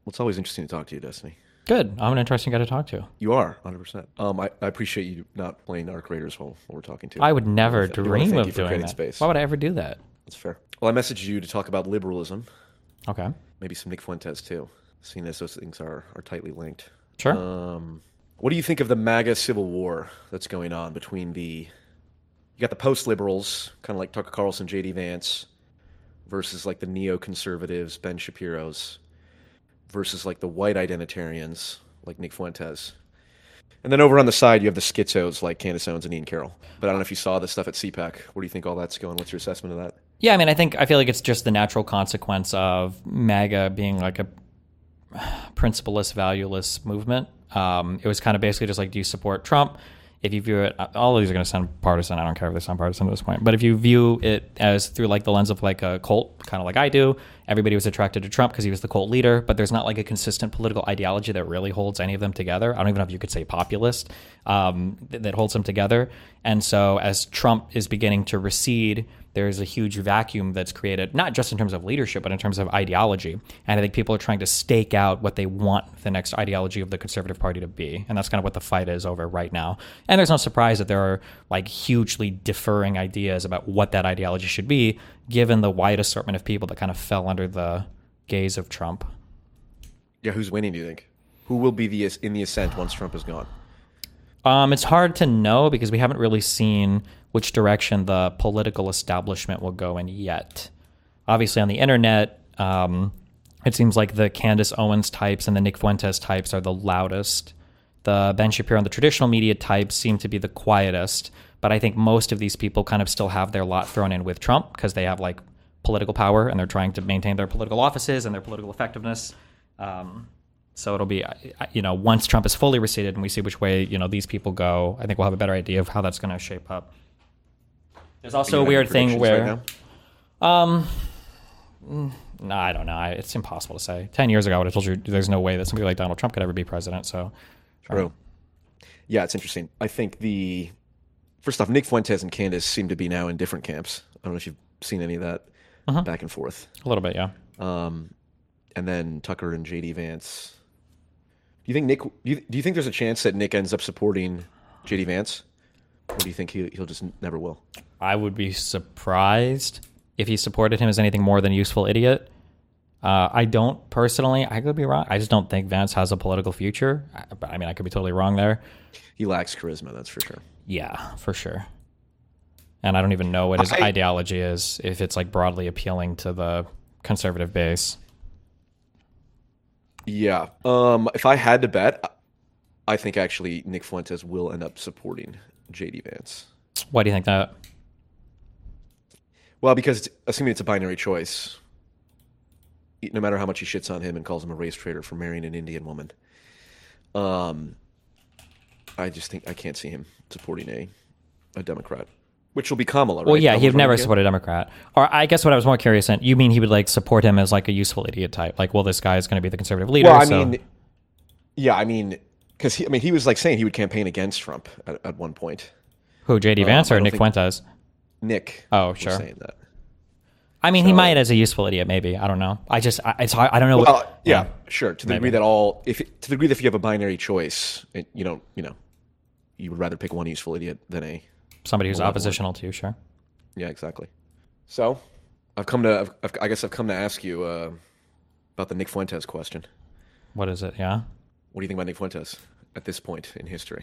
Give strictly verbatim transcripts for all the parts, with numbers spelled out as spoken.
it's always interesting to talk to you, Destiny. Good. I'm an interesting guy to talk to. You are, one hundred percent. Um, I, I appreciate you not playing Arc Raiders while, while we're talking to you. I would never I dream of doing that. Space. Why would I ever do that? That's fair. Well, I messaged you to talk about liberalism. Okay. Maybe some Nick Fuentes, too, seeing as those things are, are tightly linked. Sure. Um, what do you think of the MAGA civil war that's going on between the... You got the post-liberals, kind of like Tucker Carlson, J D Vance, versus like the neoconservatives, Ben Shapiro's, versus like the white identitarians, like Nick Fuentes. And then over on the side, you have the schizos like Candace Owens and Ian Carroll. But I don't know if you saw the stuff at C PAC. Where do you think all that's going? What's your assessment of that? Yeah, I mean, I think I feel like it's just the natural consequence of MAGA being like a principleless, valueless movement. Um, it was kind of basically just like, do you support Trump? If you view it, all of these are going to sound partisan. I don't care if they sound partisan at this point. But if you view it as through like the lens of like a cult, kind of like I do, everybody was attracted to Trump because he was the cult leader. But there's not like a consistent political ideology that really holds any of them together. I don't even know if you could say populist um, that, that holds them together. And so as Trump is beginning to recede, there's a huge vacuum that's created, not just in terms of leadership, but in terms of ideology. And I think people are trying to stake out what they want the next ideology of the Conservative Party to be. And that's kind of what the fight is over right now. And there's no surprise that there are like hugely differing ideas about what that ideology should be, given the wide assortment of people that kind of fell under the gaze of Trump. Yeah, who's winning, do you think? Who will be the in the ascent once Trump is gone? Um, it's hard to know because we haven't really seen which direction the political establishment will go in yet. Obviously, on the internet, um, it seems like the Candace Owens types and the Nick Fuentes types are the loudest. The Ben Shapiro and the traditional media types seem to be the quietest, but I think most of these people kind of still have their lot thrown in with Trump because they have like political power and they're trying to maintain their political offices and their political effectiveness. Um, so it'll be, you know, once Trump is fully receded and we see which way, you know, these people go, I think we'll have a better idea of how that's going to shape up. There's also a weird thing where, right um, no, I don't know. I, it's impossible to say. Ten years ago, I would have told you there's no way that somebody like Donald Trump could ever be president. So, true. Um, yeah, it's interesting. I think the first off, Nick Fuentes and Candace seem to be now in different camps. I don't know if you've seen any of that uh-huh. back and forth. A little bit, yeah. Um, and then Tucker and J D Vance. Do you think Nick? Do you, do you think there's a chance that Nick ends up supporting J D Vance, or do you think he, he'll just never will? I would be surprised if he supported him as anything more than useful idiot. Uh, I don't personally. I could be wrong. I just don't think Vance has a political future. I, I mean, I could be totally wrong there. He lacks charisma, that's for sure. Yeah, for sure. And I don't even know what his I, ideology is, if it's like broadly appealing to the conservative base. Yeah. Um, if I had to bet, I think actually Nick Fuentes will end up supporting J D Vance. Why do you think that? Well, because it's, assuming it's a binary choice, no matter how much he shits on him and calls him a race traitor for marrying an Indian woman, um, I just think I can't see him supporting a a Democrat, which will be Kamala. Right? Well, yeah, Kamala he'd never support a Democrat. Or I guess what I was more curious in, you mean he would like support him as like a useful idiot type? Like, well, this guy is going to be the conservative leader. Well, I so. mean, yeah, I mean, because he, I mean, he was like saying he would campaign against Trump at, at one point. Who, J D Vance um, or Nick Fuentes? Nick. Oh, sure. Was saying that. I mean, so, he might as a useful idiot, maybe. I don't know. I just, I, it's hard. I don't know. Well, what, yeah, yeah, sure. To the maybe. degree that all, if to the degree that if you have a binary choice, it, you don't, you know, you would rather pick one useful idiot than a somebody who's oppositional to you. Sure. Yeah, exactly. So, I've come to, I've, I've, I guess I've come to ask you uh, about the Nick Fuentes question. What is it? Yeah. What do you think about Nick Fuentes at this point in history?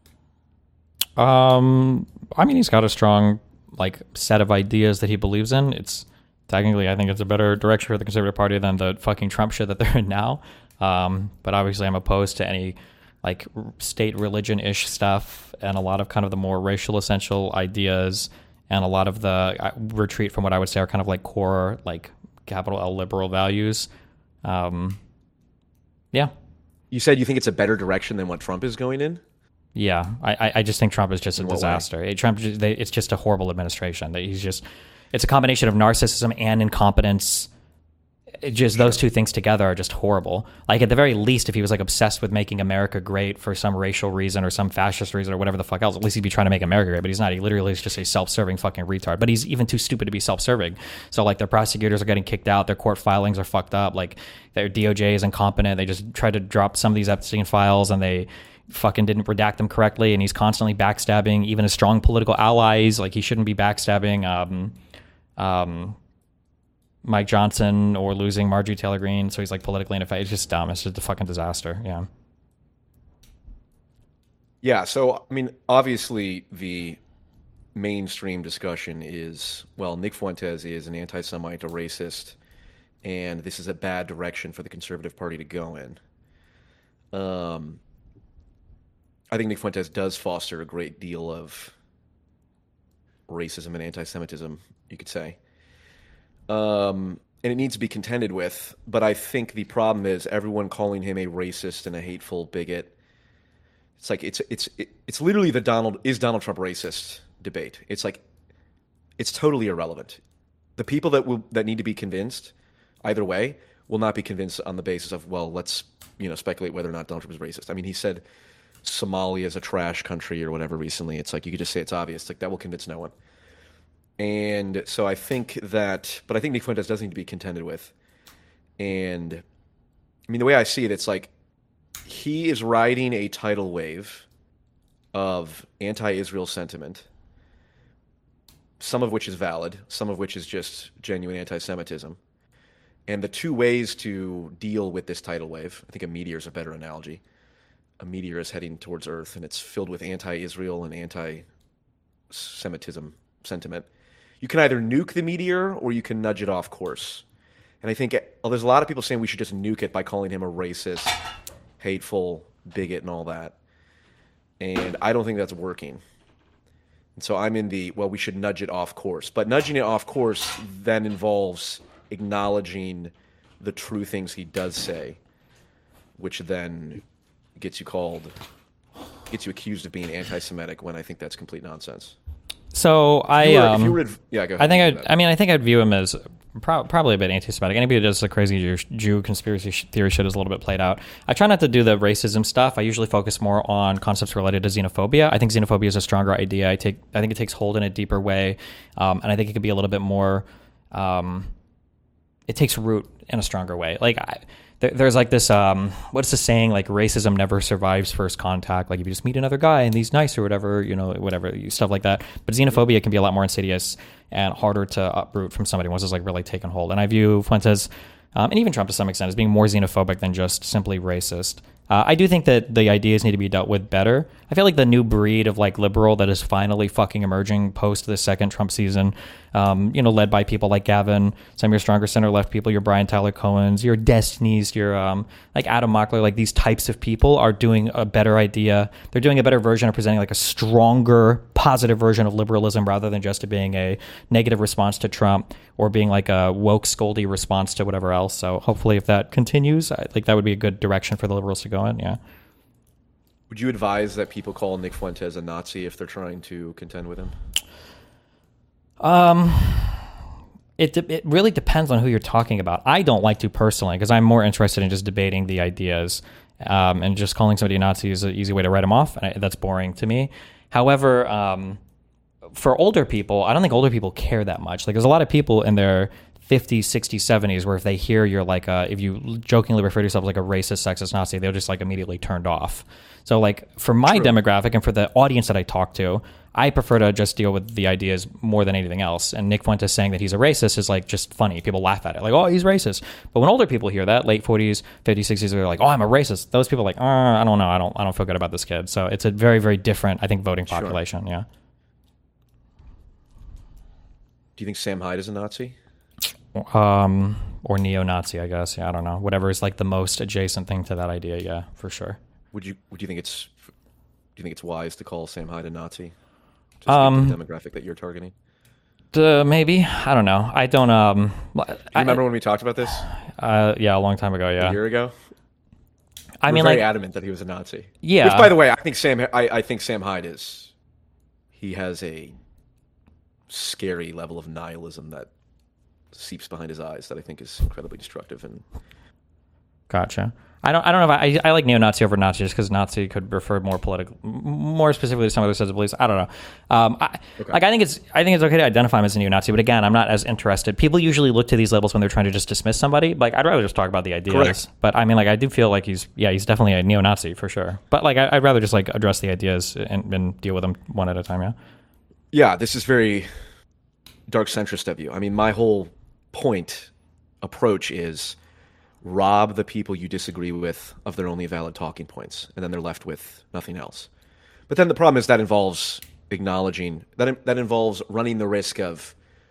Um, I mean, he's got a strong like set of ideas that he believes in. It's technically, I think it's a better direction for the Conservative Party than the fucking Trump shit that they're in now. Um, but obviously, I'm opposed to any like state religion-ish stuff and a lot of kind of the more racial essential ideas and a lot of the uh, retreat from what I would say are kind of like core like capital L liberal values. Um, yeah. You said you think it's a better direction than what Trump is going in? Yeah, I, I just think Trump is just in a disaster. It, Trump, they, it's just a horrible administration. That he's just, it's a combination of narcissism and incompetence, it just those two things together are just horrible. Like at the very least, if he was like obsessed with making America great for some racial reason or some fascist reason or whatever the fuck else, at least he'd be trying to make America great. But he's not. He literally is just a self-serving fucking retard. But he's even too stupid to be self-serving. So like their prosecutors are getting kicked out. Their court filings are fucked up. Like their D O J is incompetent. They just tried to drop some of these Epstein files and they fucking didn't redact them correctly. And he's constantly backstabbing even his strong political allies. Like he shouldn't be backstabbing. Um, um, Mike Johnson or losing Marjorie Taylor Greene, so he's like politically ineffective. It's just dumb. It's just a fucking disaster. Yeah. Yeah. So I mean, obviously, the mainstream discussion is well, Nick Fuentes is an anti-Semite, a racist, and this is a bad direction for the Conservative Party to go in. Um, I think Nick Fuentes does foster a great deal of racism and anti-Semitism, you could say. Um, and it needs to be contended with, but I think the problem is everyone calling him a racist and a hateful bigot. It's like it's it's it's literally the Donald is Donald Trump racist debate. It's like it's totally irrelevant. The people that will that need to be convinced either way will not be convinced on the basis of well, let's you know speculate whether or not Donald Trump is racist. I mean, he said Somalia is a trash country or whatever recently. It's like you could just say it's obvious. Like that will convince no one. And so I think that, but I think Nick Fuentes does need to be contended with. And I mean, the way I see it, it's like he is riding a tidal wave of anti-Israel sentiment, some of which is valid, some of which is just genuine anti-Semitism. And the two ways to deal with this tidal wave, I think a meteor is a better analogy. A meteor is heading towards Earth, and it's filled with anti-Israel and anti-Semitism sentiment. You can either nuke the meteor or you can nudge it off course. And I think well, there's a lot of people saying we should just nuke it by calling him a racist, hateful, bigot, and all that. And I don't think that's working. And so I'm in the, well, we should nudge it off course. But nudging it off course then involves acknowledging the true things he does say, which then gets you called, gets you accused of being anti-Semitic when I think that's complete nonsense. So I, if you were, um, if you were to, yeah, go ahead. I think I'd, I mean, I think I'd view him as pro- probably a bit anti-Semitic. Anybody who does the crazy Jew, Jew conspiracy sh- theory shit is a little bit played out. I try not to do the racism stuff. I usually focus more on concepts related to xenophobia. I think xenophobia is a stronger idea. I take, I think it takes hold in a deeper way, um, and I think it could be a little bit more. Um, it takes root in a stronger way. Like I, there, there's like this, um, what's the saying? Like racism never survives first contact. Like if you just meet another guy and he's nice or whatever, you know, whatever stuff like that. But xenophobia can be a lot more insidious and harder to uproot from somebody once it's like really taken hold. And I view Fuentes, um, and even Trump to some extent, as being more xenophobic than just simply racist. Uh, I do think that the ideas need to be dealt with better. I feel like the new breed of like liberal that is finally fucking emerging post the second Trump season, um, you know, led by people like Gavin, some of your stronger center left people, your Brian Tyler Cohens, your Destinies, your um, like Adam Mockler, like these types of people are doing a better idea. They're doing a better version of presenting like a stronger, positive version of liberalism rather than just being a negative response to Trump or being like a woke scoldy response to whatever else. So hopefully if that continues, I think that would be a good direction for the liberals to go in. Yeah. Would you advise that people call Nick Fuentes a Nazi if they're trying to contend with him? Um, it de- it really depends on who you're talking about. I don't like to personally because I'm more interested in just debating the ideas, um, and just calling somebody a Nazi is an easy way to write them off. And I, that's boring to me. However, um, for older people, I don't think older people care that much. Like there's a lot of people in their fifties, sixties, seventies, where if they hear you're like a, if you jokingly refer to yourself as like a racist, sexist Nazi, they'll just like immediately turned off. So like for my True. demographic and for the audience that I talk to, I prefer to just deal with the ideas more than anything else. And Nick Fuentes saying that he's a racist is like just funny. People laugh at it. Like, oh, he's racist. But when older people hear that, late forties, fifties, sixties, they're like, oh, I'm a racist. Those people are like, uh, I don't know. I don't, I don't feel good about this kid. So it's a very, very different, I think, voting population. Sure. Yeah. Do you think Sam Hyde is a Nazi? Um, or neo-Nazi, I guess. Yeah, I don't know. Whatever is like the most adjacent thing to that idea. Yeah, for sure. Would you Would you think it's Do you think it's wise to call Sam Hyde a Nazi? Just um, the demographic that you're targeting. Uh, maybe I don't know. I don't. Um, Do you remember I, when we talked about this? Uh, yeah, a long time ago. Yeah, a year ago. I We're mean, very like, adamant that he was a Nazi. Yeah. Which, by the way, I think Sam. I, I think Sam Hyde is. He has a scary level of nihilism that seeps behind his eyes that I think is incredibly destructive. And Gotcha. I don't. I don't know if I. I like neo-Nazi over Nazi just because Nazi could refer more political, more specifically to some other sets of beliefs. I don't know. Um, I, okay. Like I think it's. I think it's okay to identify him as a neo-Nazi, but again, I'm not as interested. People usually look to these labels when they're trying to just dismiss somebody. Like I'd rather just talk about the ideas. Correct. But I mean, like I do feel like he's. Yeah, he's definitely a neo-Nazi for sure. But like I, I'd rather just like address the ideas and, and deal with them one at a time. Yeah. Yeah, this is very dark centrist of you. I mean, my whole point approach is rob the people you disagree with of their only valid talking points, and then they're left with nothing else. But then the problem is that involves acknowledging that that involves running the risk of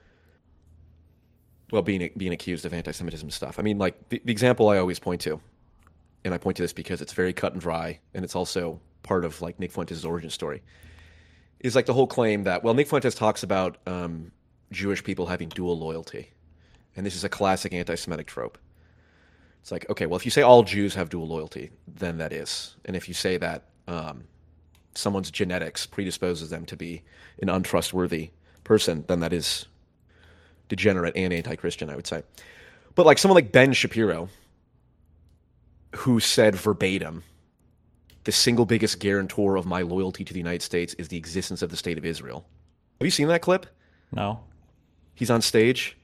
well being being accused of anti-Semitism stuff. I mean, like the, the example I always point to, and I point to this because it's very cut and dry, and it's also part of like Nick Fuentes' origin story, is like the whole claim that well Nick Fuentes talks about um, Jewish people having dual loyalty, and this is a classic anti-Semitic trope. It's like, okay, well, if you say all Jews have dual loyalty, then that is. And if you say that um, someone's genetics predisposes them to be an untrustworthy person, then that is degenerate and anti-Christian, I would say. But like someone like Ben Shapiro, who said verbatim, the single biggest guarantor of my loyalty to the United States is the existence of the State of Israel. Have you seen that clip? No. He's on stage.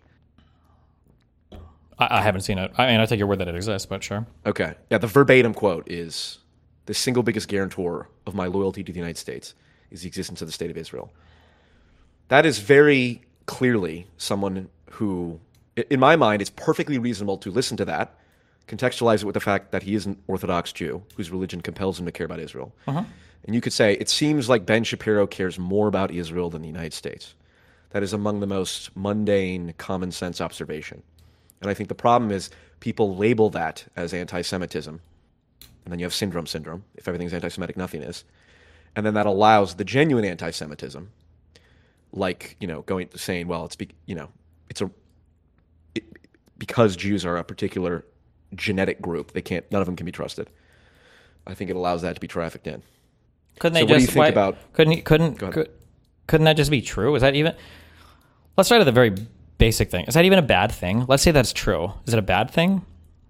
I haven't seen it. I mean, I take your word that it exists, but sure. Okay. Yeah, the verbatim quote is, the single biggest guarantor of my loyalty to the United States is the existence of the State of Israel. That is very clearly someone who, in my mind, it's perfectly reasonable to listen to that, contextualize it with the fact that he is an Orthodox Jew whose religion compels him to care about Israel. Uh-huh. And you could say, it seems like Ben Shapiro cares more about Israel than the United States. That is among the most mundane, common sense observation. And I think the problem is people label that as anti-Semitism. And then you have syndrome syndrome. If everything's anti-Semitic, nothing is. And then that allows the genuine anti-Semitism, like, you know, going saying, well, it's, be, you know, it's a, it, because Jews are a particular genetic group, they can't, none of them can be trusted. I think it allows that to be trafficked in. Couldn't they so just, what do you think why, about, couldn't, couldn't, could, couldn't that just be true? Is that even, let's start at the very basic thing. Is that even a bad thing? Let's say that's true. Is it a bad thing?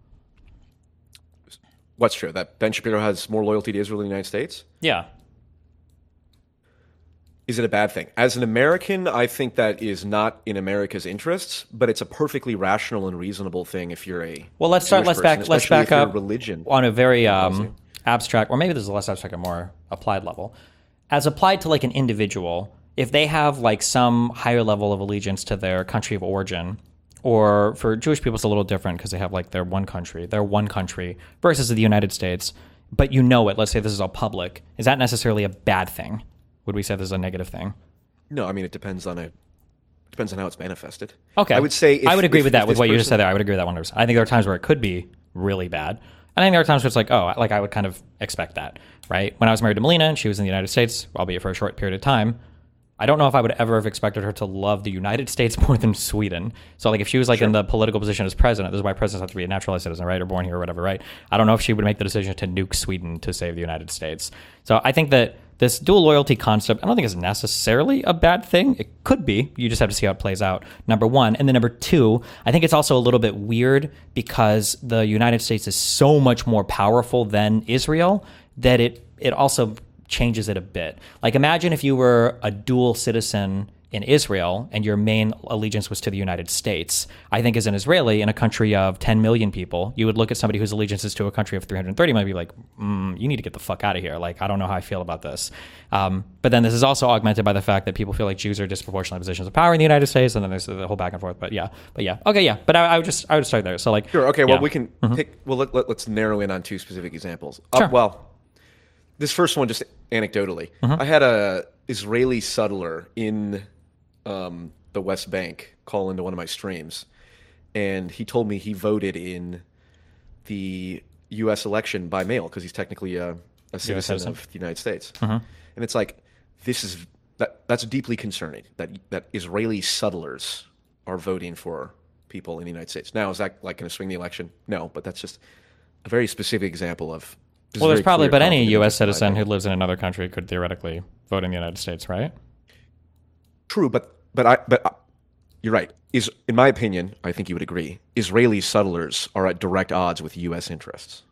What's true? That Ben Shapiro has more loyalty to Israel than the United States? Yeah. Is it a bad thing? As an American, I think that is not in America's interests, but it's a perfectly rational and reasonable thing if you're a well. Let's start. Jewish Let's person, back. Let's back up. Religion on a very um, abstract, or maybe there's a less abstract and more applied level, as applied to like an individual. If they have like some higher level of allegiance to their country of origin, or for Jewish people, it's a little different because they have like their one country, their one country versus the United States, but you know it, let's say this is all public. Is that necessarily a bad thing? Would we say this is a negative thing? No, I mean, it depends on a, depends on how it's manifested. Okay. I would say if, I would agree if, with that, with what person... you just said there. I would agree with that one hundred percent. I think there are times where it could be really bad. And I think there are times where it's like, oh, like I would kind of expect that, right? When I was married to Melina and she was in the United States, albeit for a short period of time, I don't know if I would ever have expected her to love the United States more than Sweden. So like if she was like sure. in the political position as president, this is why presidents have to be a naturalized citizen, right? Or born here or whatever, right? I don't know if she would make the decision to nuke Sweden to save the United States. So I think that this dual loyalty concept, I don't think is necessarily a bad thing. It could be. You just have to see how it plays out, number one. And then number two, I think it's also a little bit weird because the United States is so much more powerful than Israel that it it also changes it a bit. Like imagine if you were a dual citizen in Israel and your main allegiance was to the United States. I think as an Israeli in a country of ten million people, you would look at somebody whose allegiance is to a country of three hundred thirty and be like, mm, you need to get the fuck out of here. Like, I don't know how I feel about this. Um, but then this is also augmented by the fact that people feel like Jews are disproportionately in positions of power in the United States. And then there's the whole back and forth. But yeah, but yeah. Okay, yeah. But I, I would just, I would start there. So like, sure. Okay. Well, yeah. we can mm-hmm. pick, well, let, let, let's narrow in on two specific examples. Sure. Uh, well, this first one, just anecdotally, mm-hmm. I had a Israeli settler in um, the West Bank call into one of my streams, and he told me he voted in the U S election by mail because he's technically a, a citizen, citizen of the United States. Mm-hmm. And it's like, this is that that's deeply concerning that that Israeli settlers are voting for people in the United States. Now, is that like going to swing the election? No, but that's just a very specific example of. Well, there's probably, but any U S citizen who lives in another country could theoretically vote in the United States, right? True, but but I but you're right. Is in my opinion, I think you would agree. Israeli settlers are at direct odds with U S interests.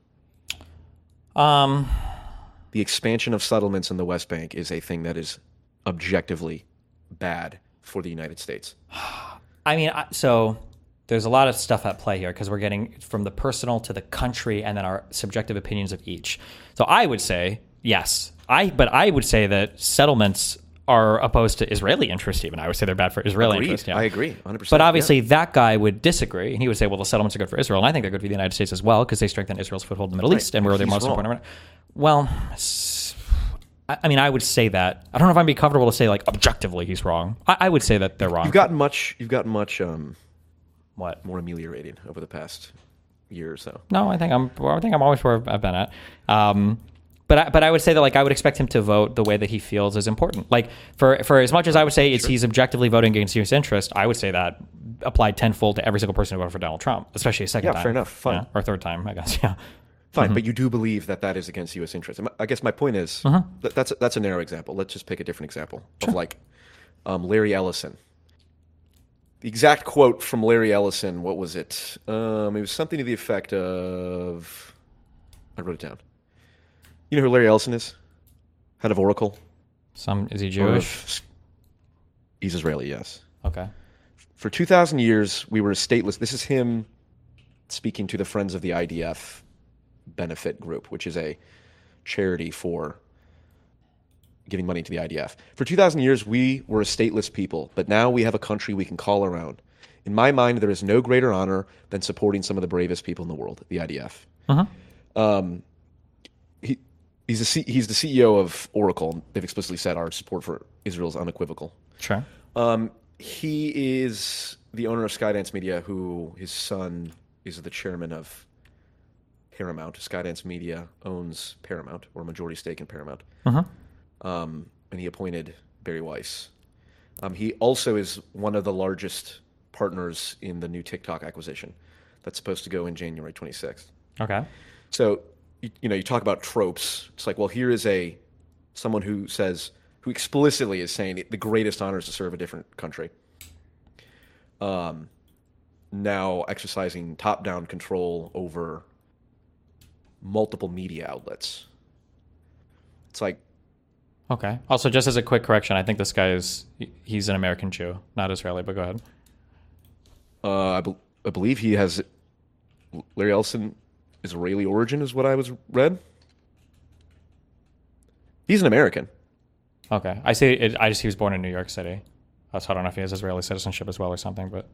Um, The expansion of settlements in the West Bank is a thing that is objectively bad for the United States. I mean, I- so there's a lot of stuff at play here because we're getting from the personal to the country and then our subjective opinions of each. So I would say yes. I but I would say that settlements are opposed to Israeli interest. Even I would say they're bad for Israeli Agreed. interest. Yeah. I agree, one hundred percent. But obviously, yeah. that guy would disagree, and he would say, "Well, the settlements are good for Israel, and I think they're good for the United States as well because they strengthen Israel's foothold in the Middle Right. East, and we're their He's most wrong. important." Well, s- I I mean, I would say that. I don't know if I'd be comfortable to say like objectively he's wrong. I, I would say that they're wrong. You've gotten much. You've gotten much um, What? more ameliorated over the past year or so. No, I think I'm. well, I think I'm always where I've been at. Um, but I, but I would say that like I would expect him to vote the way that he feels is important. Like for for as much as I would say it's he's objectively voting against U S interest, I would say that applied tenfold to every single person who voted for Donald Trump, especially a second Yeah, time. fair enough. Fine. Yeah, or third time, I guess. Yeah. Fine, but you do believe that that is against U S interests. And my- I guess my point is that that's a, that's a narrow example. Let's just pick a different example of like um, Larry Ellison. The exact quote from Larry Ellison, what was it? Um, it was something to the effect of, I wrote it down. You know who Larry Ellison is? Head of Oracle. Some is he Or Jewish? of- He's Israeli, yes. Okay. For two thousand years, we were stateless. This is him speaking to the Friends of the I D F benefit group, which is a charity for giving money to the I D F. For two thousand years, we were a stateless people, but now we have a country we can call our own. In my mind, there is no greater honor than supporting some of the bravest people in the world, the I D F. Uh-huh. Um, he, he's, the C, he's the C E O of Oracle. They've explicitly said our support for Israel is unequivocal. Sure. Um, he is the owner of Skydance Media, who his son is the chairman of Paramount. Skydance Media owns Paramount, or a majority stake in Paramount. Uh-huh. Um, and he appointed Barry Weiss. Um, he also is one of the largest partners in the new TikTok acquisition that's supposed to go in January twenty-sixth. Okay. So, you, you know, you talk about tropes. It's like, well, here is a someone who says, who explicitly is saying the greatest honor is to serve a different country. Um, now exercising top-down control over multiple media outlets. It's like, Okay. Also, just as a quick correction, I think this guy is he's an American Jew, not Israeli. But go ahead. uh, I, be- I believe he has Larry Ellison Israeli origin, is what I was read. He's an American. Okay. I see. It, I just he was born in New York City, uh, so I don't know if he has Israeli citizenship as well or something. But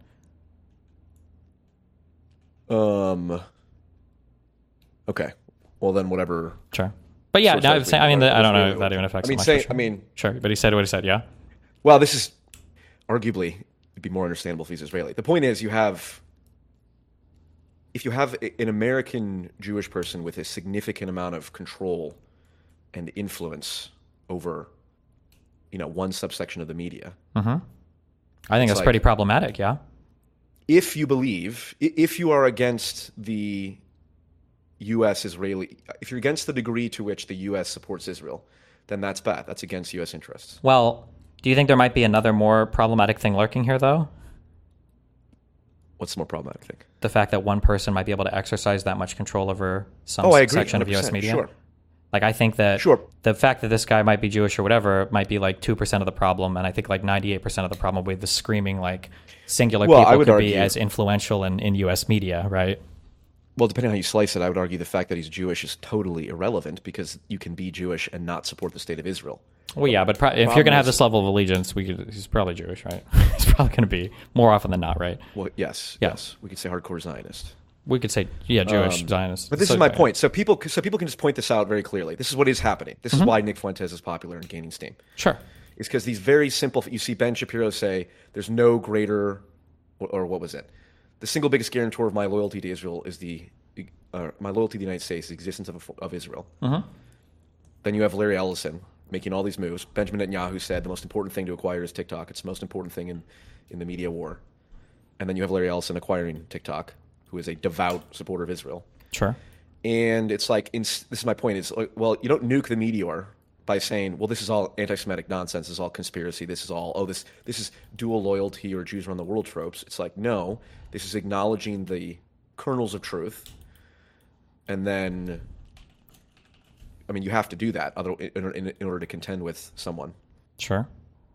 Um. Okay. Well, then whatever. sure. But yeah, Source no, I'm likely saying, I mean, right. I don't know Israeli if that even affects. I mean, it much, say, but sure. I mean, sure. But he said what he said. Yeah. well, this is arguably it'd be more understandable if he's Israeli. The point is, you have if you have a- an American Jewish person with a significant amount of control and influence over, you know, one subsection of the media. Mm-hmm. I think It's that's like- pretty problematic. Yeah. If you believe, i- if you are against the U S Israeli, if you're against the degree to which the U S supports Israel, then that's bad. That's against U S interests. Well, do you think there might be another more problematic thing lurking here, though? What's the more problematic thing? The fact that one person might be able to exercise that much control over some Oh, I agree. section of U S one hundred percent. media. Sure. Like, I think that Sure. the fact that this guy might be Jewish or whatever might be like two percent of the problem. And I think like ninety-eight percent of the problem with the screaming, like, singular Well, I people would could be argue- as influential in, in U S media, right? Well, depending on how you slice it, I would argue the fact that he's Jewish is totally irrelevant because you can be Jewish and not support the state of Israel. Well, yeah, but pro- if you're problem going to have is- this level of allegiance, we could, he's probably Jewish, right? He's probably going to be more often than not, right? Well, yes, Yeah. yes, we could say hardcore Zionist. We could say, yeah, Jewish, Zionist. But this So- is my point. So people, so people can just point this out very clearly. This is what is happening. This is why Nick Fuentes is popular and gaining steam. Sure. Is because these very simple. You see Ben Shapiro say, "There's no greater," or, or what was it? The single biggest guarantor of my loyalty to Israel is the uh, my loyalty to the United States, the existence of of Israel. Mm-hmm. Then you have Larry Ellison making all these moves. Benjamin Netanyahu said the most important thing to acquire is TikTok. It's the most important thing in, in the media war. And then you have Larry Ellison acquiring TikTok, who is a devout supporter of Israel. Sure. And it's like, in, this is my point. It's like, well, you don't nuke the meteor by saying, well, this is all anti-Semitic nonsense, this is all conspiracy, this is all, oh, this this is dual loyalty or Jews run the world tropes. It's like, no, this is acknowledging the kernels of truth. And then, I mean, you have to do that other, in, in, in order to contend with someone. Sure.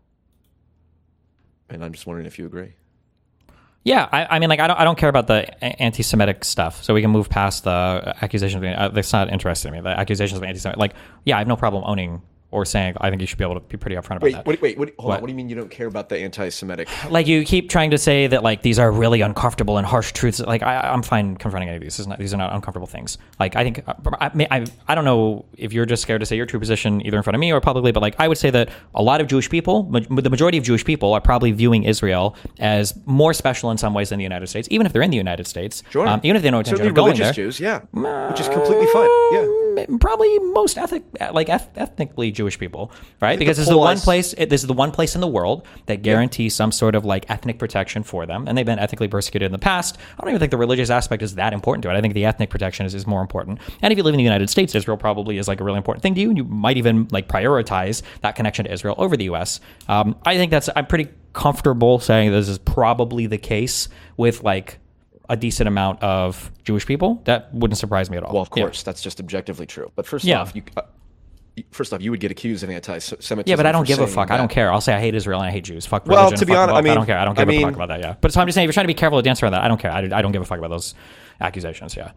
And I'm just wondering if you agree. Yeah, I, I mean, like, I don't, I don't care about the anti-Semitic stuff, so we can move past the accusations. Of, uh, that's not interesting to me. The accusations of anti-Semitic, like, yeah, I have no problem owning or saying I think you should be able to be pretty upfront about wait, that. Wait, wait, wait, hold what? on. What do you mean you don't care about the anti-Semitic? Like, you keep trying to say that, like, these are really uncomfortable and harsh truths. Like, I, I'm fine confronting any of these. This is not, these are not uncomfortable things. Like, I think, I, I, I don't know if you're just scared to say your true position either in front of me or publicly, but, like, I would say that a lot of Jewish people, ma- the majority of Jewish people are probably viewing Israel as more special in some ways than the United States, even if they're in the United States. Sure. Um, even if they don't intend Certainly on going religious there. Jews, yeah. Which is completely fine, yeah. Probably most ethnic, like eth- ethnically Jewish people, right? Because this is the one place. It, this is the one place in the world that guarantees yeah. some sort of like ethnic protection for them, and they've been ethnically persecuted in the past. I don't even think the religious aspect is that important to it. I think the ethnic protection is, is more important. And if you live in the United States, Israel probably is like a really important thing to you, and you might even like prioritize that connection to Israel over the U S. Um, I think that's. I'm pretty comfortable saying this is probably the case with like a decent amount of Jewish people. That wouldn't surprise me at all. Well, of course, yeah. that's just objectively true. But first yeah. off, you, uh, first off, you would get accused of anti-Semitism. Yeah, but I don't give a fuck. That. I don't care. I'll say I hate Israel and I hate Jews. Fuck well, religion. to be fuck honest, I mean, I don't care. I don't give I a mean, fuck about that. Yeah, but so I'm just saying, if you're trying to be careful with the answer on that, I don't care. I, I don't give a fuck about those accusations. Yeah.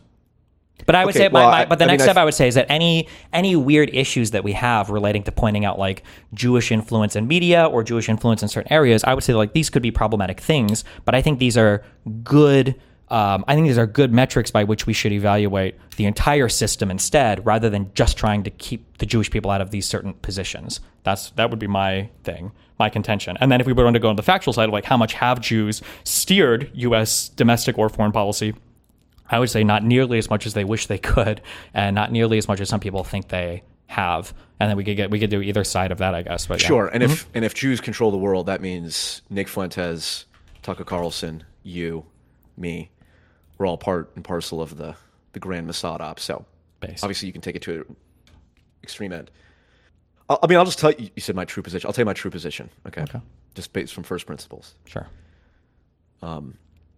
But I would okay, say, well, my, my, I, but the I next mean, step I, I would say is that any any weird issues that we have relating to pointing out like Jewish influence in media or Jewish influence in certain areas, I would say like these could be problematic things. But I think these are good. Um, I think these are good metrics by which we should evaluate the entire system instead, rather than just trying to keep the Jewish people out of these certain positions. That's that would be my thing, my contention. And then if we were to go on the factual side of like how much have Jews steered U S domestic or foreign policy, I would say not nearly as much as they wish they could, and not nearly as much as some people think they have. And then we could get we could do either side of that, I guess. But yeah. Sure. And mm-hmm. if and if Jews control the world, that means Nick Fuentes, Tucker Carlson, you, me, we're all part and parcel of the the grand Mossad op. So Base. Obviously, you can take it to an extreme end. I, I mean, I'll just tell you. You said my true position. I'll tell you my true position. Okay. Okay. Just based from first principles. Sure. Um.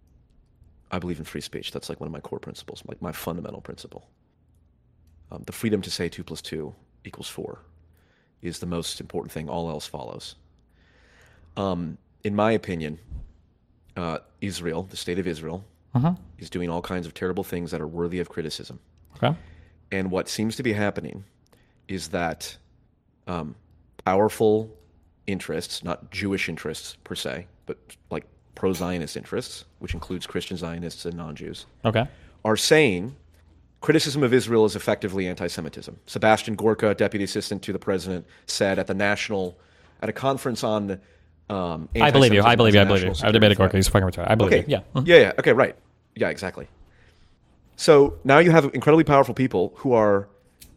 I believe in free speech. That's like one of my core principles, like my fundamental principle. Um, the freedom to say two plus two equals four is the most important thing. All else follows. Um, in my opinion, uh, Israel, the state of Israel, uh-huh. is doing all kinds of terrible things that are worthy of criticism. Okay. And what seems to be happening is that um, powerful interests, not Jewish interests per se, but like pro-Zionist interests, which includes Christian Zionists and non-Jews, okay. are saying criticism of Israel is effectively anti-Semitism. Sebastian Gorka, deputy assistant to the president, said at the national, at a conference on um, I believe you. I believe you. I believe you. I've debated Gorka. He's fucking retarded. I believe okay. you. Yeah. Mm-hmm. Yeah, yeah. Okay, right. Yeah, exactly. So now you have incredibly powerful people who are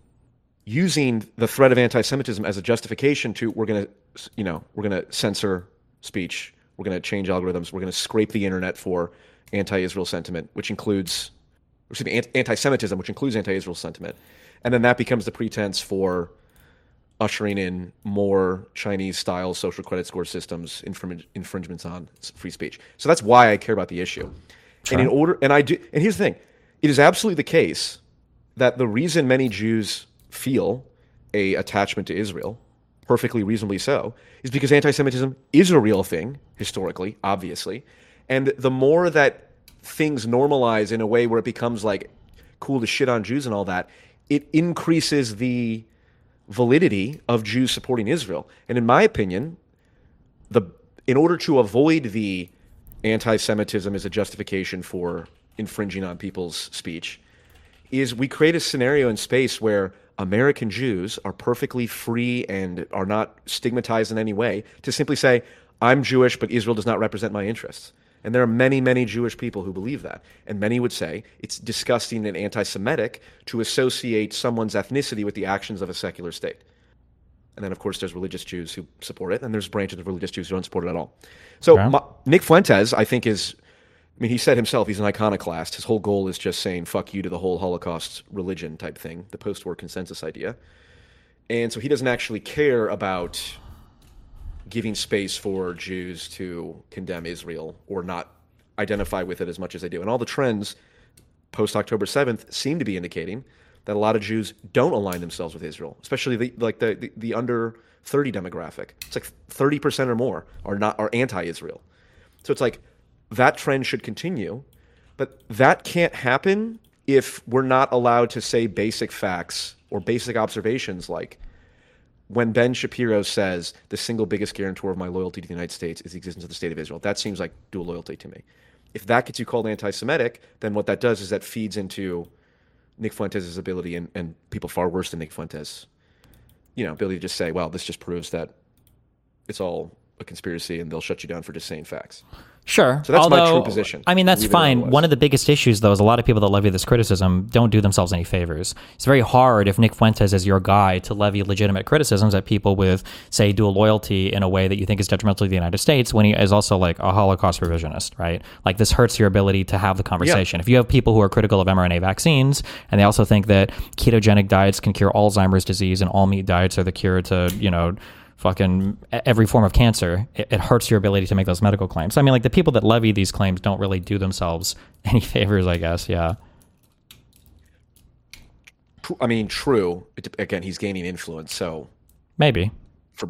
using the threat of anti-Semitism as a justification to, we're going to, you know, we're going to censor speech. We're going to change algorithms. We're going to scrape the internet for anti-Israel sentiment, which includes, excuse me, anti-Semitism, which includes anti-Israel sentiment. And then that becomes the pretense for ushering in more Chinese-style social credit score systems, infring- infringements on free speech. So that's why I care about the issue. Sure. And in order, and I do, and here's the thing: it is absolutely the case that the reason many Jews feel a attachment to Israel, perfectly reasonably so, is because anti-Semitism is a real thing, historically, obviously. And the more that things normalize in a way where it becomes like cool to shit on Jews and all that, it increases the validity of Jews supporting Israel. And in my opinion, the in order to avoid the anti-Semitism as a justification for infringing on people's speech, is we create a scenario in space where American Jews are perfectly free and are not stigmatized in any way to simply say, I'm Jewish, but Israel does not represent my interests. And there are many, many Jewish people who believe that. And many would say it's disgusting and anti-Semitic to associate someone's ethnicity with the actions of a secular state. And then, of course, there's religious Jews who support it, and there's branches of religious Jews who don't support it at all. So Okay. my, Nick Fuentes, I think, is... I mean, he said himself he's an iconoclast. His whole goal is just saying fuck you to the whole Holocaust religion type thing, the post-war consensus idea. And so he doesn't actually care about giving space for Jews to condemn Israel or not identify with it as much as they do. And all the trends post October seventh seem to be indicating that a lot of Jews don't align themselves with Israel, especially the like the, the, the under thirty demographic. It's like thirty percent or more are not are anti-Israel. So it's like that trend should continue, but that can't happen if we're not allowed to say basic facts or basic observations like when Ben Shapiro says the single biggest guarantor of my loyalty to the United States is the existence of the state of Israel. That seems like dual loyalty to me. If that gets you called anti-Semitic, then what that does is that feeds into Nick Fuentes' ability, and, and people far worse than Nick Fuentes, you know, ability to just say, well, this just proves that it's all a conspiracy and they'll shut you down for just saying facts. Sure. So that's Although, my true position. I mean, that's fine. One of the biggest issues, though, is a lot of people that levy this criticism don't do themselves any favors. It's very hard if Nick Fuentes is your guy to levy legitimate criticisms at people with, say, dual loyalty in a way that you think is detrimental to the United States when he is also like a Holocaust revisionist, right? Like this hurts your ability to have the conversation. Yeah. If you have people who are critical of mRNA vaccines and they also think that ketogenic diets can cure Alzheimer's disease and all meat diets are the cure to, you know, fucking every form of cancer, it, it hurts your ability to make those medical claims. I mean, like the people that levy these claims don't really do themselves any favors, I guess. Yeah. I mean, true. It, again, he's gaining influence, so maybe. For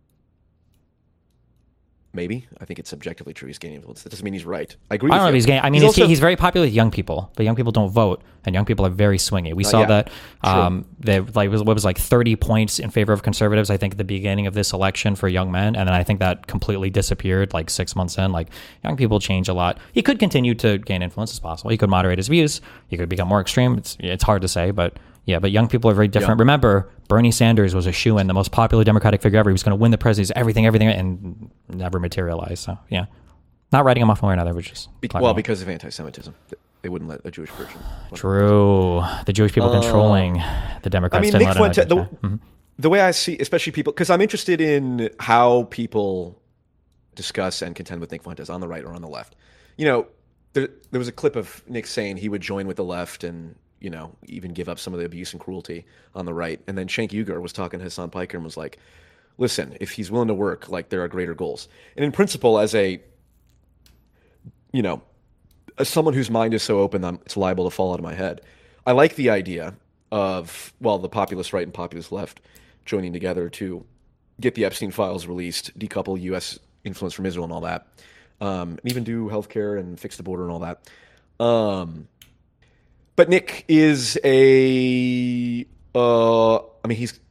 maybe I think it's objectively true. He's gaining influence. That doesn't mean he's right. I agree. I with don't know you. if he's gaining. I mean, he's, he's, also, he's very popular with young people, but young people don't vote, and young people are very swingy. We uh, saw yeah, that. Um, that like was what was like thirty points in favor of conservatives. I think at the beginning of this election for young men, and then I think that completely disappeared like six months in. Like young people change a lot. He could continue to gain influence as possible. He could moderate his views. He could become more extreme. It's it's hard to say, but. Yeah, but young people are very different. Yeah. Remember, Bernie Sanders was a shoo-in, the most popular Democratic figure ever. He was going to win the presidency, everything, everything, and never materialized. So, yeah. Not writing him off one way or another, which is... Be- well, because of anti-Semitism. They wouldn't let a Jewish person... True. The Jewish people uh, controlling the Democrats. I mean, Nick Fuentes, the, mm-hmm. the way I see, especially people... Because I'm interested in how people discuss and contend with Nick Fuentes on the right or on the left. You know, there, there was a clip of Nick saying he would join with the left and... you know, even give up some of the abuse and cruelty on the right. And then Cenk Uygur was talking to Hassan Piker and was like, listen, if he's willing to work, like there are greater goals. And in principle, as a, you know, as someone whose mind is so open, I'm, it's liable to fall out of my head. I like the idea of, well, the populist right and populist left joining together to get the Epstein files released, decouple U S influence from Israel and all that, um, and even do healthcare and fix the border and all that. Um, But Nick is a, uh, I mean, he's,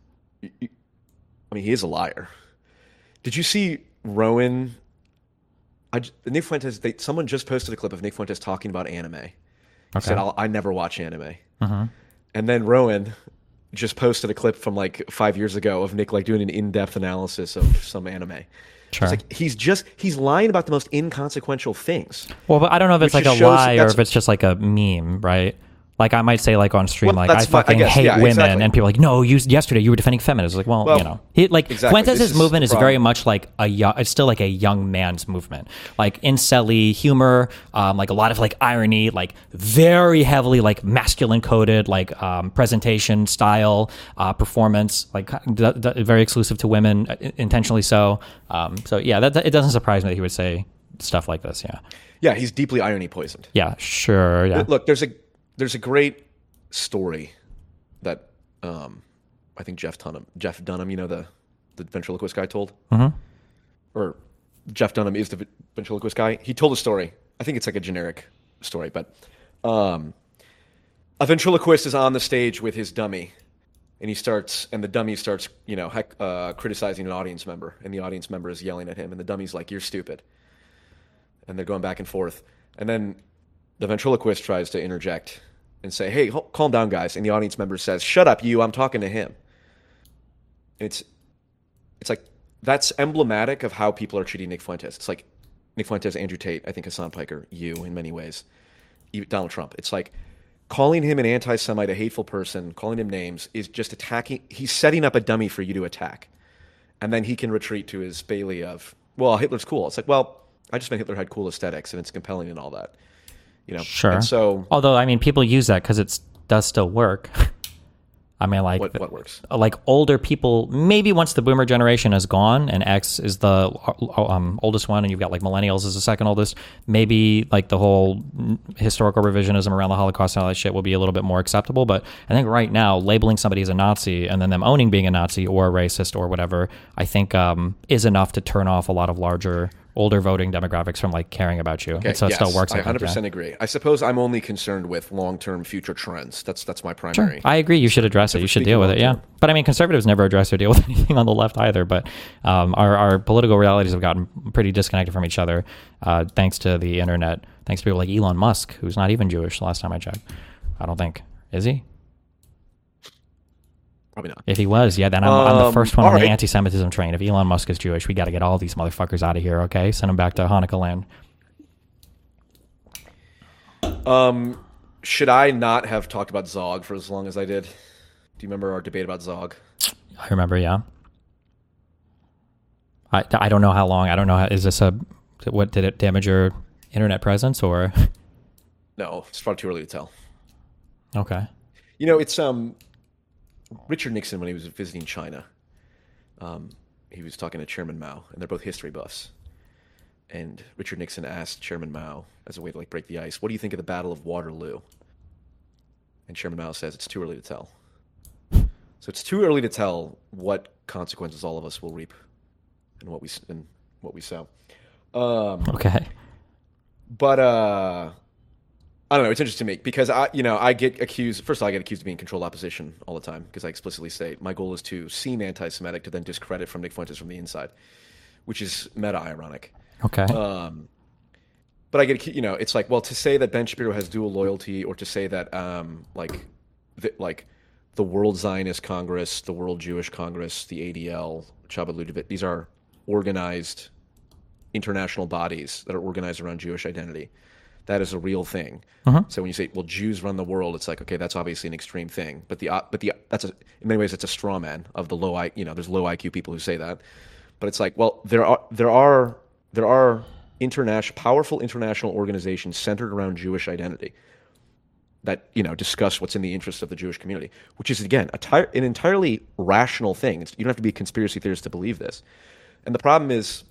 I mean, he is a liar. Did you see Rowan? I, Nick Fuentes, they, someone just posted a clip of Nick Fuentes talking about anime. He okay. said, I'll, I never watch anime. Uh-huh. And then Rowan just posted a clip from like five years ago of Nick like doing an in-depth analysis of some anime. Sure. It's like he's just, he's lying about the most inconsequential things. Well, but I don't know if it's like a shows, lie or if it's just like a meme, right? Like I might say like on stream, well, like I fucking my, I guess, hate yeah, women, exactly. and people are like, no, you yesterday you were defending feminism. Like, well, well you know, he, like exactly. Fuentes' movement is very much like a young, it's still like a young man's movement, like incel-y humor, um, like a lot of like irony, like very heavily like masculine coded, like um, presentation style, uh, performance, like d- d- very exclusive to women, intentionally so. Um, so yeah, that, that it doesn't surprise me that he would say stuff like this. Yeah, yeah, he's deeply irony poisoned. Yeah, sure. Yeah, look, there's a there's a great story that um, I think Jeff Dunham, Jeff Dunham, you know, the, the ventriloquist guy told, mm-hmm. or Jeff Dunham is the ventriloquist guy. He told a story. I think it's like a generic story, but um, a ventriloquist is on the stage with his dummy, and he starts, and the dummy starts, you know, heck, uh, criticizing an audience member, and the audience member is yelling at him, and the dummy's like, "You're stupid," and they're going back and forth, and then the ventriloquist tries to interject and say, "Hey, ho- calm down, guys." And the audience member says, "Shut up, you, I'm talking to him." And it's it's like, that's emblematic of how people are treating Nick Fuentes. It's like Nick Fuentes, Andrew Tate, I think Hassan Piker, you in many ways, even Donald Trump. It's like calling him an anti-Semite, a hateful person, calling him names is just attacking. He's setting up a dummy for you to attack. And then he can retreat to his Bailey of, well, Hitler's cool. It's like, well, I just meant Hitler had cool aesthetics and it's compelling and all that. You know, sure. And so, although I mean, people use that because it does still work. I mean, like, What what works? like older people, maybe once the boomer generation is gone and X is the um, oldest one, and you've got like millennials as the second oldest, maybe like the whole historical revisionism around the Holocaust and all that shit will be a little bit more acceptable. But I think right now, labeling somebody as a Nazi and then them owning being a Nazi or a racist or whatever, I think um, is enough to turn off a lot of larger, older voting demographics from like caring about you. Okay, And so yes, it still works. I I think, one hundred percent yeah. agree. I suppose I'm only concerned with long-term future trends. That's that's my primary. I agree. You should address it. You should speaking deal with it. Yeah. long-term. But I mean, conservatives never address or deal with anything on the left either. But um, our, our political realities have gotten pretty disconnected from each other uh, thanks to the internet, thanks to people like Elon Musk, who's not even Jewish last time I checked. I don't think. Is he? Probably not. If he was, yeah, then I'm, I'm the Um, first one on all the right. anti-Semitism train. If Elon Musk is Jewish, we got to get all these motherfuckers out of here, okay? Send them back to Hanukkah land. Um, should I not have talked about Zog for as long as I did? Do you remember our debate about Zog? I remember, yeah. I, I don't know how long. I don't know. How, is this a, what, did it damage your internet presence or? No, it's far too early to tell. Okay. You know, it's um, Richard Nixon when he was visiting China. Um, he was talking to Chairman Mao, and they're both history buffs. And Richard Nixon asked Chairman Mao, as a way to like break the ice, "What do you think of the Battle of Waterloo?" And Chairman Mao says, "It's too early to tell." So it's too early to tell what consequences all of us will reap, and what we and what we sow. Um, Okay. But uh, I don't know. It's interesting to me because I, you know, I get accused. First of all, I get accused of being controlled opposition all the time because I explicitly state my goal is to seem anti-Semitic to then discredit from Nick Fuentes from the inside, which is meta-ironic. Okay. Um, but I get, you know, it's like, well, to say that Ben Shapiro has dual loyalty, or to say that, um, like, the, like the World Zionist Congress, the World Jewish Congress, the A D L, Chabad Ludovit, these are organized international bodies that are organized around Jewish identity. That is a real thing. Uh-huh. So when you say, well, Jews run the world, it's like, okay, that's obviously an extreme thing. But the, uh, but the, that's a, in many ways, that's a straw man of the low I, you know, there's low I Q people who say that. But it's like, well, there are, there are, There are international, powerful international organizations centered around Jewish identity that, you know, discuss what's in the interest of the Jewish community, which is, again, a ty- an entirely rational thing. It's, you don't have to be a conspiracy theorist to believe this. And the problem is,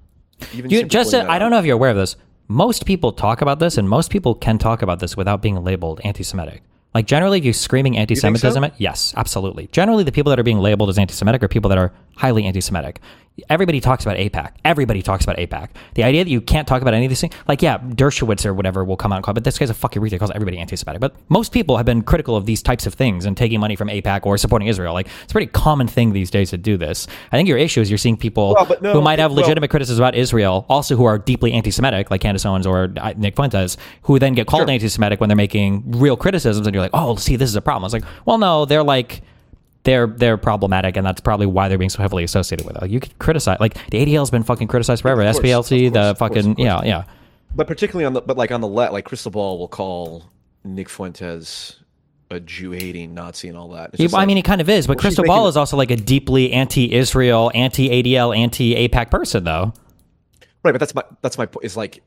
even You simply just, pointing that I don't out- know if you're aware of this. Most people talk about this, and most people can talk about this without being labeled anti-Semitic. Like, generally, if you're screaming anti-Semitism, so? yes, absolutely. Generally, the people that are being labeled as anti-Semitic are people that are highly anti-Semitic. Everybody talks about AIPAC. Everybody talks about AIPAC. The idea that you can't talk about any of these things, like, yeah, Dershowitz or whatever will come out and call, but this guy's a fucking retard, calls everybody anti-Semitic. But most people have been critical of these types of things and taking money from AIPAC or supporting Israel. Like, it's a pretty common thing these days to do this. I think your issue is you're seeing people Well, but no, who might have well- legitimate criticisms about Israel, also who are deeply anti-Semitic, like Candace Owens or uh, Nick Fuentes, who then get called Sure. anti-Semitic when they're making real criticisms, and you're like, oh, see, this is a problem. It's like, well, no, they're like, they're they're problematic, and that's probably why they're being so heavily associated with it. Like, you could criticize, like the A D L has been fucking criticized forever. Of course, S P L C, of course, the of course, fucking of course. yeah, yeah. But particularly on the, but like on the left, like Crystal Ball will call Nick Fuentes a Jew-hating Nazi and all that. It's He, just well, I like- mean, he kind of is, but well, she's Crystal Ball making- is also like a deeply anti-Israel, anti-A D L, anti-A PAC person, though. right, but that's my that's my point. Is like,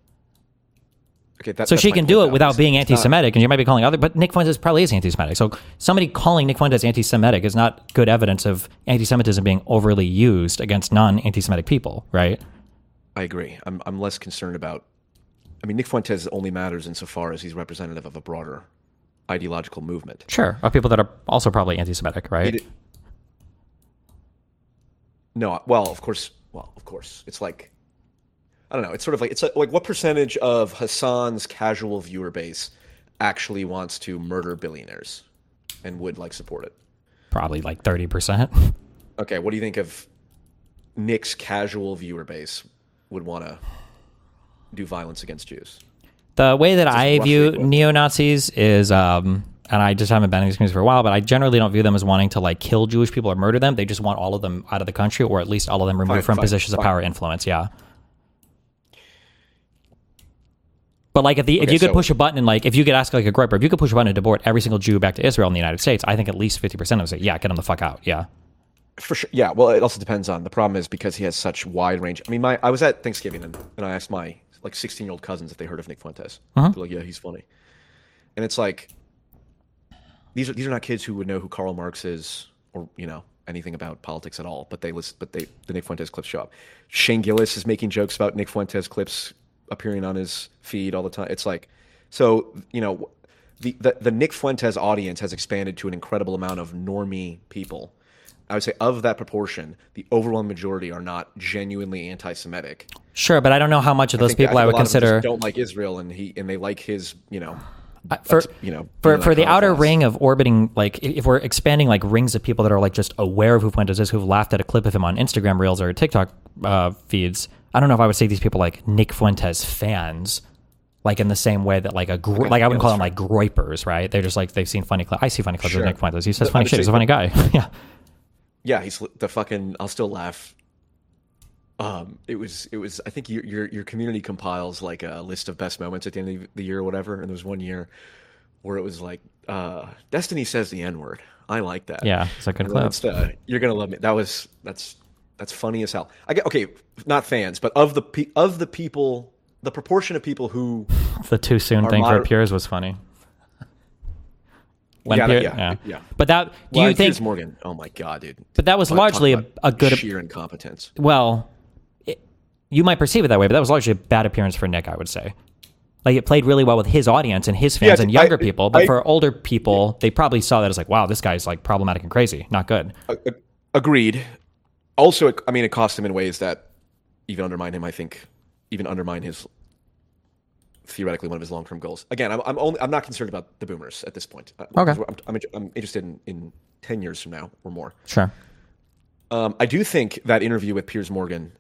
okay, that, So that's she my can point do it now. without It's- being it's not- anti-Semitic, and you might be calling other. But Nick Fuentes probably is anti-Semitic. So somebody calling Nick Fuentes anti-Semitic is not good evidence of anti-Semitism being overly used against non-anti-Semitic people, right? I agree. I'm I'm less concerned about. I mean, Nick Fuentes only matters insofar as he's representative of a broader ideological movement. Sure, of people that are also probably anti-Semitic, right? It- no, well, of course, well, of course, it's like, I don't know. It's sort of like it's like, like what percentage of Hassan's casual viewer base actually wants to murder billionaires and would like support it? Probably like thirty percent. Okay, what do you think of Nick's casual viewer base would want to do violence against Jews? The way that I roughly view equivalent. neo-Nazis is, um, and I just haven't been in these communities for a while, but I generally don't view them as wanting to like kill Jewish people or murder them. They just want all of them out of the country, or at least all of them removed Fine, from fine, positions of fine. power influence. Yeah. But like if the if Okay, you could so- push a button and like if you could ask like a Groiper, if you could push a button to deport every single Jew back to Israel in the United States, I think at least fifty percent of them say, yeah, get them the fuck out. Yeah. For sure. Yeah. Well, it also depends on the problem is because he has such wide range. I mean, my I was at Thanksgiving and, and I asked my like sixteen year old cousins if they heard of Nick Fuentes. Uh-huh. They're like, yeah, he's funny. And it's like, these are these are not kids who would know who Karl Marx is or you know anything about politics at all. But they listen. But they the Nick Fuentes clips show up. Shane Gillis is making jokes about Nick Fuentes clips appearing on his feed all the time. It's like so you know the the, the Nick Fuentes audience has expanded to an incredible amount of normie people. I would say of that proportion, the overwhelming majority are not genuinely anti-Semitic. Sure, but I don't know how much of those I think, people I, I think would a lot of them consider just don't like Israel, and he and they like his, you know, Uh, for you know for that for the kind of outer class. ring of orbiting, like if if we're expanding like rings of people that are like just aware of who Fuentes is, who've laughed at a clip of him on Instagram Reels or TikTok uh, feeds. I don't know if I would say these people like Nick Fuentes fans, like in the same way that like a gro- Okay, like I yeah, wouldn't call that's them like groypers, right? They're just like they've seen funny clips. I see funny clips Sure. of Nick Fuentes. He says I funny would shit. say He's a funny guy. Yeah. Yeah, he's the fucking. I'll still laugh. Um, it was it was. I think your your your community compiles like a list of best moments at the end of the year or whatever. And there was one year where it was like, uh, Destiny says the N word. I like that. Yeah, it's a good And then clip. it's the, you're gonna love me. That was that's that's funny as hell. I get okay, not fans, but of the pe- of the people, the proportion of people who The too soon Our thing for moder- Piers was funny. When yeah, Pier- yeah, yeah, yeah. But that do Well, you and think? Piers Morgan? Oh my god, dude. But that was Talk- largely talk a, about a good. sheer incompetence. Well, it, you might perceive it that way, but that was largely a bad appearance for Nick, I would say. Like it played really well with his audience and his fans Yeah, and younger I- people, but I- for older people, they probably saw that as like, wow, this guy's like problematic and crazy, not good. A- a- Agreed. Also, it, I mean, it cost him in ways that even undermine him. I think even undermine his theoretically one of his long-term goals. Again, I'm, I'm only I'm not concerned about the boomers at this point. Uh, Okay. I'm, I'm, I'm interested in, in ten years from now or more. Sure. Um, I do think that interview with Piers Morgan,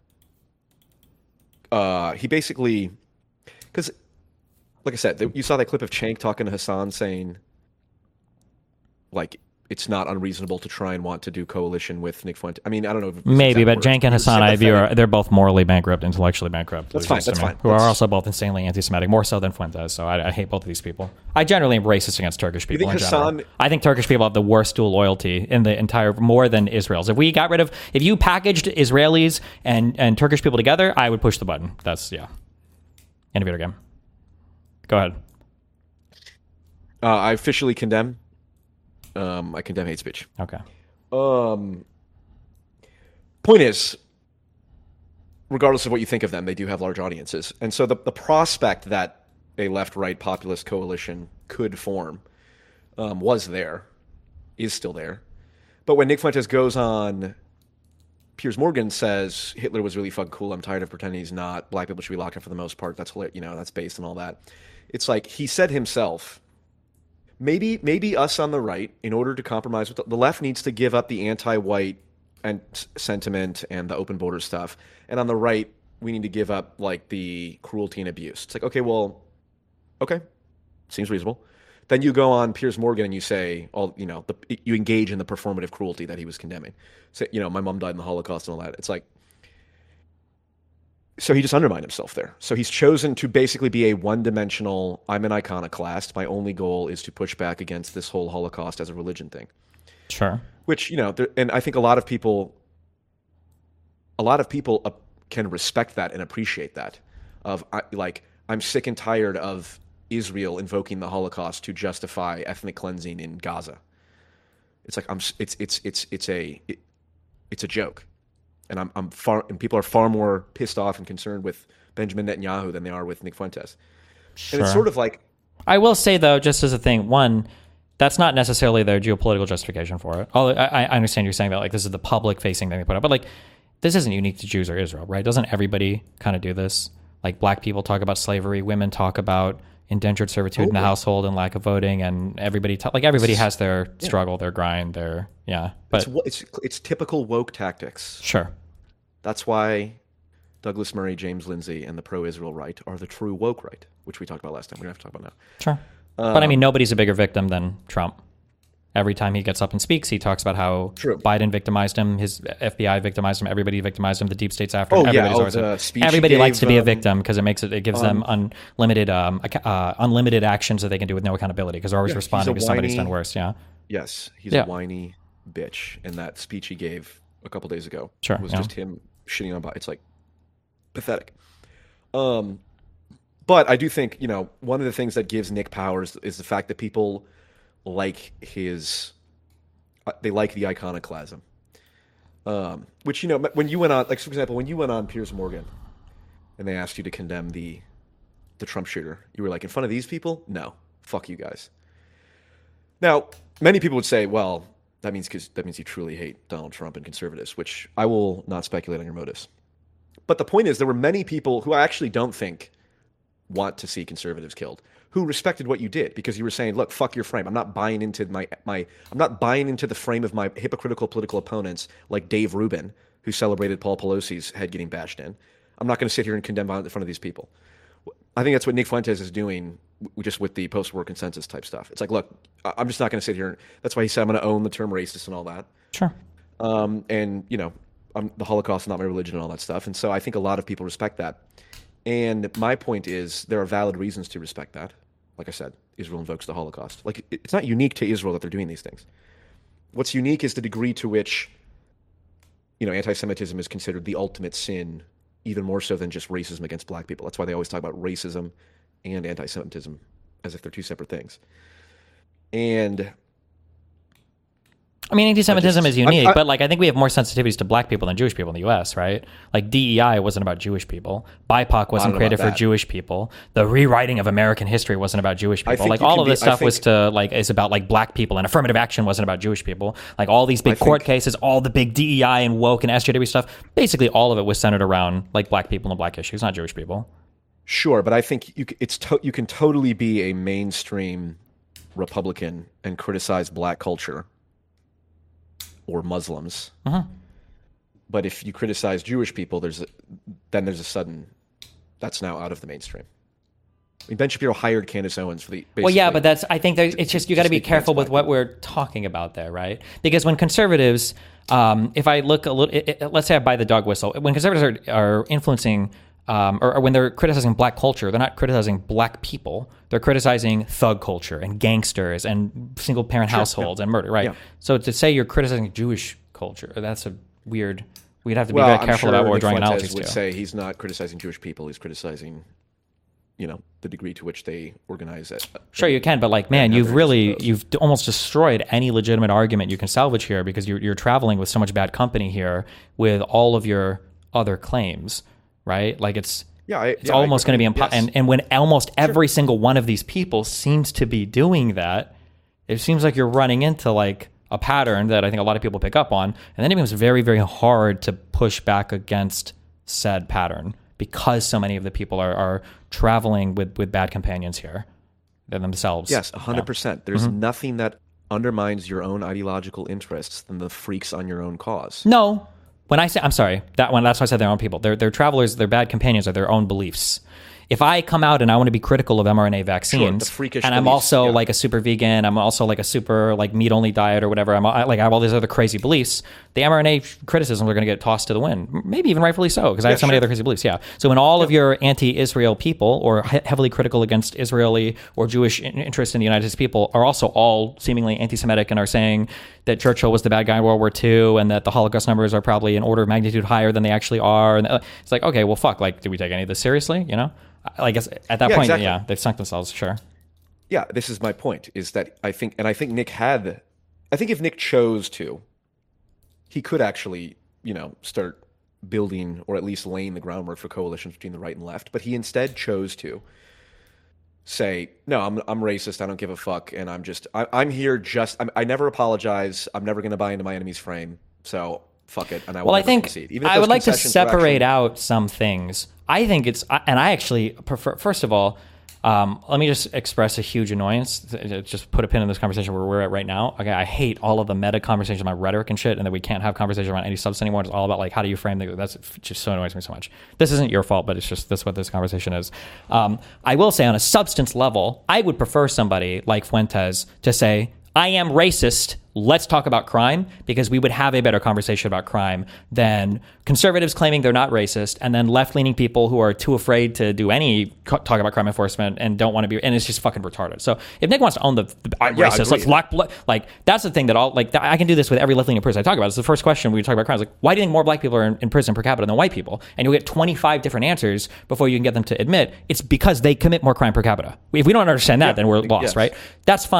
uh, he basically, because, like I said, th- you saw that clip of Chank talking to Hassan saying, like, it's not unreasonable to try and want to do coalition with Nick Fuentes. I mean, I don't know. If it's Maybe, exact but words. Jank and He was Hassan, I view are sympathetic. they're both morally bankrupt, intellectually bankrupt. That's it fine, seems to that's me, fine. Who are That's- also both insanely anti-Semitic, more so than Fuentes. So I, I hate both of these people. I generally am racist against Turkish people think in general. Hassan- I think Turkish people have the worst dual loyalty in the entire, more than Israel's. If we got rid of, if you packaged Israelis and and Turkish people together, I would push the button. That's yeah. End of video game. Go ahead. Uh, I officially condemn. Um, I condemn hate speech. Okay. Um, point is, regardless of what you think of them, they do have large audiences, and so the the prospect that a left-right populist coalition could form um, was there, is still there. But when Nick Fuentes goes on, Piers Morgan says Hitler was really fucking cool. I'm tired of pretending he's not. Black people should be locked up for the most part. That's hilarious. You know, that's based on all that. It's like he said himself. Maybe maybe us on the right, in order to compromise with the, the left, needs to give up the anti-white and s- sentiment and the open border stuff, and on the right, we need to give up like the cruelty and abuse. It's like, okay, well, okay, seems reasonable. Then you go on Piers Morgan and you say, all you know, the, you engage in the performative cruelty that he was condemning. Say, you know, my mom died in the Holocaust and all that. It's like, so he just undermined himself there. So he's chosen to basically be a one-dimensional, I'm an iconoclast. My only goal is to push back against this whole Holocaust as a religion thing. Sure. Which, you know, there, and I think a lot of people, a lot of people uh, can respect that and appreciate that. Of I, like, I'm sick and tired of Israel invoking the Holocaust to justify ethnic cleansing in Gaza. It's like I'm. s- It's it's it's it's a it, it's a joke. And I'm, I'm far, and people are far more pissed off and concerned with Benjamin Netanyahu than they are with Nick Fuentes. Sure. And it's sort of like, I will say though, just as a thing, one, that's not necessarily their geopolitical justification for it. Although I, I understand you're saying that like this is the public facing thing they put up, but like this isn't unique to Jews or Israel, right? Doesn't everybody kind of do this? Like black people talk about slavery, women talk about indentured servitude in the Totally. household and lack of voting, and everybody ta- like everybody has their struggle, their grind, their yeah. But it's, wo- it's it's typical woke tactics. sure, That's why Douglas Murray, James Lindsay, and the pro-Israel right are the true woke right, which we talked about last time. We don't have to talk about now. sure. but I mean, nobody's a bigger victim than Trump. Every time he gets up and speaks, he talks about how True. Biden victimized him, his F B I victimized him, everybody victimized him, the deep state's after Oh, him. yeah, Everybody's oh, always the a- speech he everybody likes to gave, be a um, victim because it makes it it gives them unlimited um ac- uh, unlimited actions that they can do with no accountability because they're always Yeah, he's responding a to somebody's whiny- done worse. Yeah, Yes, he's Yeah. a whiny bitch, and that speech he gave a couple days ago Sure, was yeah. just him shitting on. Biden. It's like pathetic. Um, but I do think you know one of the things that gives Nick powers is the fact that people like his, uh, they like the iconoclasm. Um, which, you know, when you went on, like, for example, when you went on Piers Morgan and they asked you to condemn the the Trump shooter, you were like, in front of these people? No. Fuck you guys. Now, many people would say, well, that means because that means you truly hate Donald Trump and conservatives, which I will not speculate on your motives. But the point is, there were many people who I actually don't think want to see conservatives killed, who respected what you did because you were saying, look, fuck your frame. I'm not buying into my, my I'm not buying into the frame of my hypocritical political opponents like Dave Rubin, who celebrated Paul Pelosi's head getting bashed in. I'm not going to sit here and condemn violence in front of these people. I think that's what Nick Fuentes is doing just with the post-war consensus type stuff. It's like, look, I'm just not going to sit here. And, that's why he said I'm going to own the term racist and all that. Sure. Um, and, you know, I'm, the Holocaust is not my religion and all that stuff. And so I think a lot of people respect that. And my point is there are valid reasons to respect that. Like I said, Israel invokes the Holocaust. Like, it's not unique to Israel that they're doing these things. What's unique is the degree to which, you know, anti-Semitism is considered the ultimate sin, even more so than just racism against black people. That's why they always talk about racism and anti-Semitism as if they're two separate things. And I mean, anti-Semitism just, is unique, I, I, but like I think we have more sensitivities to black people than Jewish people in the U S, right? Like D E I wasn't about Jewish people. B I P O C wasn't created for Jewish people. The rewriting of American history wasn't about Jewish people. Like all of this be, stuff think, was to like is about like black people, and affirmative action wasn't about Jewish people. Like all these big I court think, cases, all the big D E I and woke and S J W stuff, basically all of it was centered around like black people and black issues, not Jewish people. Sure, but I think you it's to, you can totally be a mainstream Republican and criticize black culture or Muslims. Uh-huh. But if you criticize Jewish people, there's a, then there's a sudden that's now out of the mainstream. I mean, Ben Shapiro hired Candace Owens for the. Well, yeah, but that's I think it's just you got to be careful with what we're talking about there, right? Because when conservatives, um, if I look a little, it, it, let's say I buy the dog whistle, when conservatives are, are influencing. Um, or, or when they're criticizing black culture, they're not criticizing black people. They're criticizing thug culture and gangsters and single parent sure, households yeah. and murder, right? Yeah. So to say you're criticizing Jewish culture, that's a weird. We'd have to be well, very I'm careful sure about what we're Nick drawing Fuentes analogies would to. Say he's not criticizing Jewish people. He's criticizing, you know, the degree to which they organize it. Sure, you can, but like, man, you've really you've almost destroyed any legitimate argument you can salvage here because you're you're traveling with so much bad company here with all of your other claims, right? Like it's. Yeah, I, it's yeah, almost going to be impossible. impossible. And, and when almost every sure. single one of these people seems to be doing that, it seems like you're running into like a pattern that I think a lot of people pick up on. And then it becomes very, very hard to push back against said pattern because so many of the people are, are traveling with, with bad companions here than themselves. Yes, one hundred percent. Yeah. There's mm-hmm. nothing that undermines your own ideological interests than the freaks on your own cause. No. When I say, I'm sorry, that one, that's why I said their own people. They're, they're travelers, they're bad companions of their own beliefs. If I come out and I want to be critical of mRNA vaccines, sure, and I'm beliefs, also yeah. like a super vegan, I'm also like a super like meat only diet or whatever. I'm I, like I have all these other crazy beliefs. The mRNA criticisms are going to get tossed to the wind, maybe even rightfully so, because I yeah, have so many sure. other crazy beliefs. Yeah. So when all yeah. of your anti-Israel people or he- heavily critical against Israeli or Jewish in- interest in the United States people are also all seemingly anti-Semitic and are saying that Churchill was the bad guy in World War Two and that the Holocaust numbers are probably an order of magnitude higher than they actually are, and uh, it's like, okay, well, fuck, like, did we take any of this seriously? You know. I guess at that yeah, point, exactly. yeah, they've sunk themselves, sure. Yeah, this is my point, is that I think, and I think Nick had, I think if Nick chose to, he could actually, you know, start building or at least laying the groundwork for coalitions between the right and left, but he instead chose to say, no, I'm I'm racist, I don't give a fuck, and I'm just, I, I'm here just, I'm, I never apologize, I'm never going to buy into my enemy's frame, so fuck it, and I will well, never I think concede. Even if I would like to concessions separate actually, out some things. I think it's, and I actually prefer, first of all, um, let me just express a huge annoyance. Just put a pin in this conversation where we're at right now. Okay, I hate all of the meta conversations about rhetoric and shit, and that we can't have conversation about any substance anymore. It's all about like how do you frame the, that's just so annoys me so much. This isn't your fault, but it's just this what this conversation is. Um, I will say on a substance level, I would prefer somebody like Fuentes to say, I am racist. Let's talk about crime, because we would have a better conversation about crime than conservatives claiming they're not racist and then left-leaning people who are too afraid to do any co- talk about crime enforcement and don't want to be, and it's just fucking retarded. So if Nick wants to own the, the I'm yeah, racist, let's lock, like that's the thing that I'll, like I can do this with every left-leaning person I talk about. It's the first question when we talk about crime. It's like, why do you think more black people are in, in prison per capita than white people? And you'll get twenty-five different answers before you can get them to admit it's because they commit more crime per capita. If we don't understand that, yeah, then we're lost, yes. right? That's fine.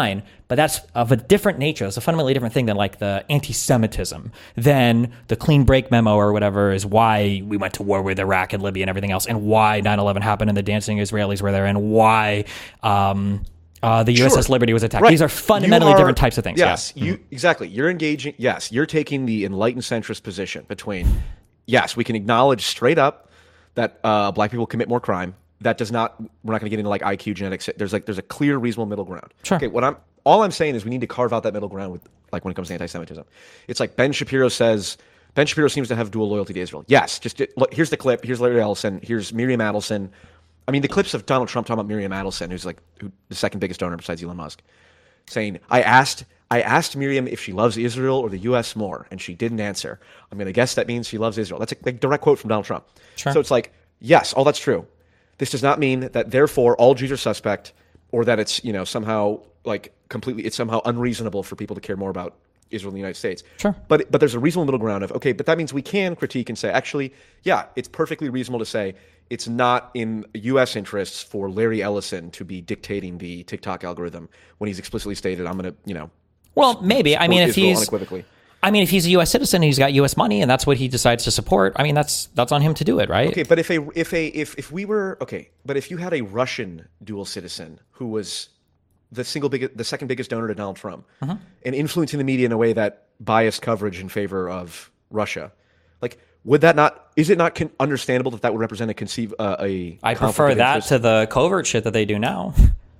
but that's of a different nature. It's a fundamentally different thing than like the anti-Semitism, than the clean break memo or whatever is why we went to war with Iraq and Libya and everything else, and why nine eleven happened and the dancing Israelis were there, and why um, uh, the U S S Sure. Liberty was attacked. Right. These are fundamentally You are- different types of things. Yes, Yeah. you exactly. You're engaging. Yes, you're taking the enlightened centrist position between. Yes, we can acknowledge straight up that uh, black people commit more crime. That does not. We're not going to get into like I Q genetics. There's like there's a clear, reasonable middle ground. Sure. Okay. What I'm all I'm saying is we need to carve out that middle ground with like when it comes to anti-Semitism. It's like Ben Shapiro says. Ben Shapiro seems to have dual loyalty to Israel. Yes. Just look. Here's the clip. Here's Larry Ellison. Here's Miriam Adelson. I mean, the clips of Donald Trump talking about Miriam Adelson, who's like who, the second biggest donor besides Elon Musk, saying, I asked I asked Miriam if she loves Israel or the U S more, and she didn't answer. I'm going to guess that means she loves Israel. That's a like, direct quote from Donald Trump. Sure. So it's like, yes, all that's true. This does not mean that therefore all Jews are suspect, or that it's, you know, somehow like completely, it's somehow unreasonable for people to care more about Israel and the United States. Sure. But but there's a reasonable middle ground of, okay, but that means we can critique and say, actually, yeah, it's perfectly reasonable to say it's not in U S interests for Larry Ellison to be dictating the TikTok algorithm when he's explicitly stated, I'm going to, you know, Well, maybe. I support mean, if Israel he's unequivocally. I mean, if he's a U S citizen and he's got U S money and that's what he decides to support, I mean, that's that's on him to do it, right? Okay, but if a if a if if we were okay, but if you had a Russian dual citizen who was the single biggest, the second biggest donor to Donald Trump, Mm-hmm. and influencing the media in a way that biased coverage in favor of Russia, like would that not? Is it not con- understandable that that would represent a conceive uh, a? I conflict prefer of that interest? to the covert shit that they do now.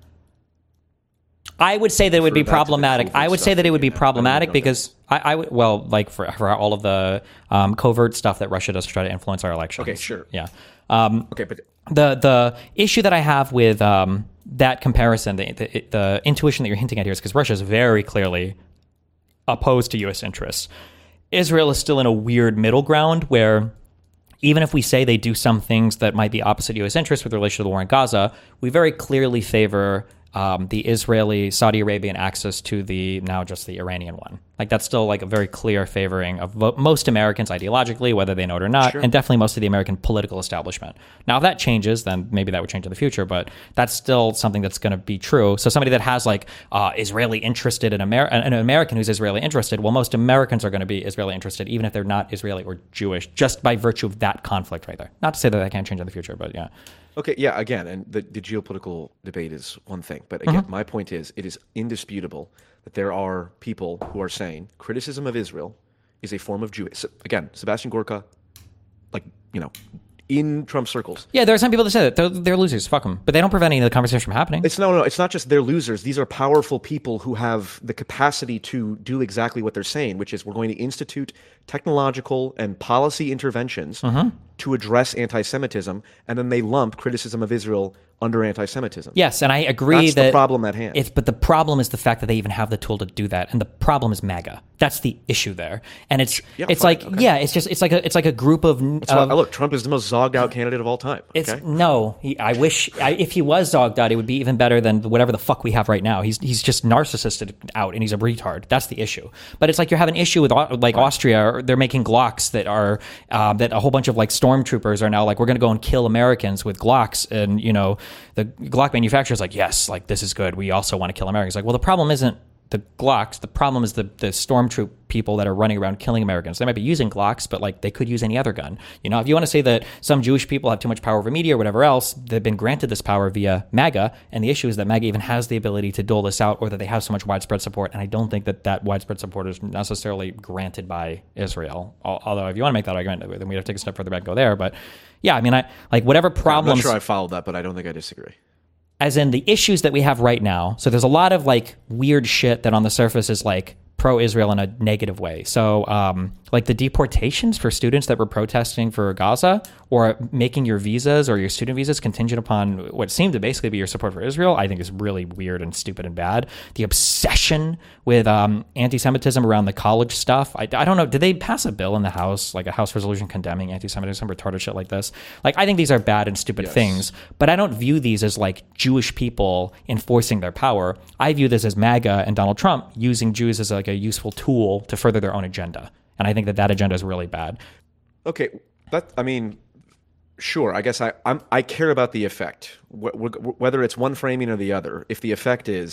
I would say that it would be Prefer that to the problematic. covert I would say stuff that it they would do be now. I problematic don't because I, I would, well, like for, for all of the um, covert stuff that Russia does to try to influence our elections. Okay, sure. Yeah. Um, Okay, but the the issue that I have with um, that comparison, the, the the intuition that you're hinting at here, is because Russia is very clearly opposed to U S interests. Israel is still in a weird middle ground where even if we say they do some things that might be opposite U S interests with relation to the war in Gaza, we very clearly favor um, the Israeli, Saudi Arabian access to the now just the Iranian one. Like that's still like a very clear favoring of vo- most Americans ideologically, whether they know it or not, Sure. and definitely most of the American political establishment. Now, if that changes, then maybe that would change in the future, but that's still something that's going to be true. So somebody that has like uh, Israeli interested in Amer- an American who's Israeli interested, well, most Americans are going to be Israeli interested, even if they're not Israeli or Jewish, just by virtue of that conflict right there. Not to say that that can't change in the future, but yeah. Okay, yeah, again, and the, the geopolitical debate is one thing. But again, Mm-hmm. my point is it is indisputable that there are people who are saying criticism of Israel is a form of Jewish. Again, Sebastian Gorka, like, you know, in Trump circles. Yeah, there are some people that say that. They're, they're losers. Fuck them. But they don't prevent any of the conversation from happening. It's no, no, it's not just they're losers. These are powerful people who have the capacity to do exactly what they're saying, which is we're going to institute technological and policy interventions Mm-hmm. to address anti-Semitism, and then they lump criticism of Israel under anti-Semitism. Yes, and I agree That's that the problem at hand. It's, but the problem is the fact that they even have the tool to do that, and the problem is MAGA. That's the issue there, and it's Yeah, it's fine, like okay. yeah, it's just it's like a it's like a group of. That's of why- look, Trump is the most zogged out candidate of all time. it's Okay? no. He, I wish I, if he was zogged out, it would be even better than whatever the fuck we have right now. He's he's just narcissistic out, and he's a retard. That's the issue. But it's like you have an issue with Au- like Austria. Or they're making Glocks that are um, that a whole bunch of like stormtroopers are now like we're going to go and kill Americans with Glocks, and you know the Glock manufacturer's like yes, like this is good. We also want to kill Americans. Like well, the problem isn't the Glocks. The problem is the the stormtroop people that are running around killing Americans. They might be using Glocks, but like they could use any other gun. You know, if you want to say that some Jewish people have too much power over media or whatever else, they've been granted this power via MAGA, and the issue is that MAGA even has the ability to dole this out, or that they have so much widespread support. And I don't think that that widespread support is necessarily granted by Israel. Al- Although, if you want to make that argument, then we have to take a step further back and go there. But yeah, I mean, I like whatever I'm not problems. sure I followed that, but I don't think I disagree. As in the issues that we have right now. So there's a lot of like weird shit that on the surface is like pro-Israel in a negative way. So um, like the deportations for students that were protesting for Gaza, or making your visas or your student visas contingent upon what seemed to basically be your support for Israel, I think is really weird and stupid and bad. The obsession with um, anti-Semitism around the college stuff. I, I don't know. Did they pass a bill in the House, like a House resolution condemning anti-Semitism, retarded shit like this? Like, I think these are bad and stupid Yes. things, but I don't view these as like Jewish people enforcing their power. I view this as MAGA and Donald Trump using Jews as like a useful tool to further their own agenda. And I think that that agenda is really bad. Okay, that I mean, sure. I guess I I'm, I care about the effect, wh- wh- whether it's one framing or the other. If the effect is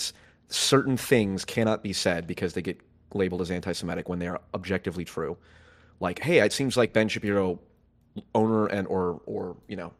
certain things cannot be said because they get labeled as anti-Semitic when they are objectively true. Like, hey, it seems like Ben Shapiro, owner and or or you know,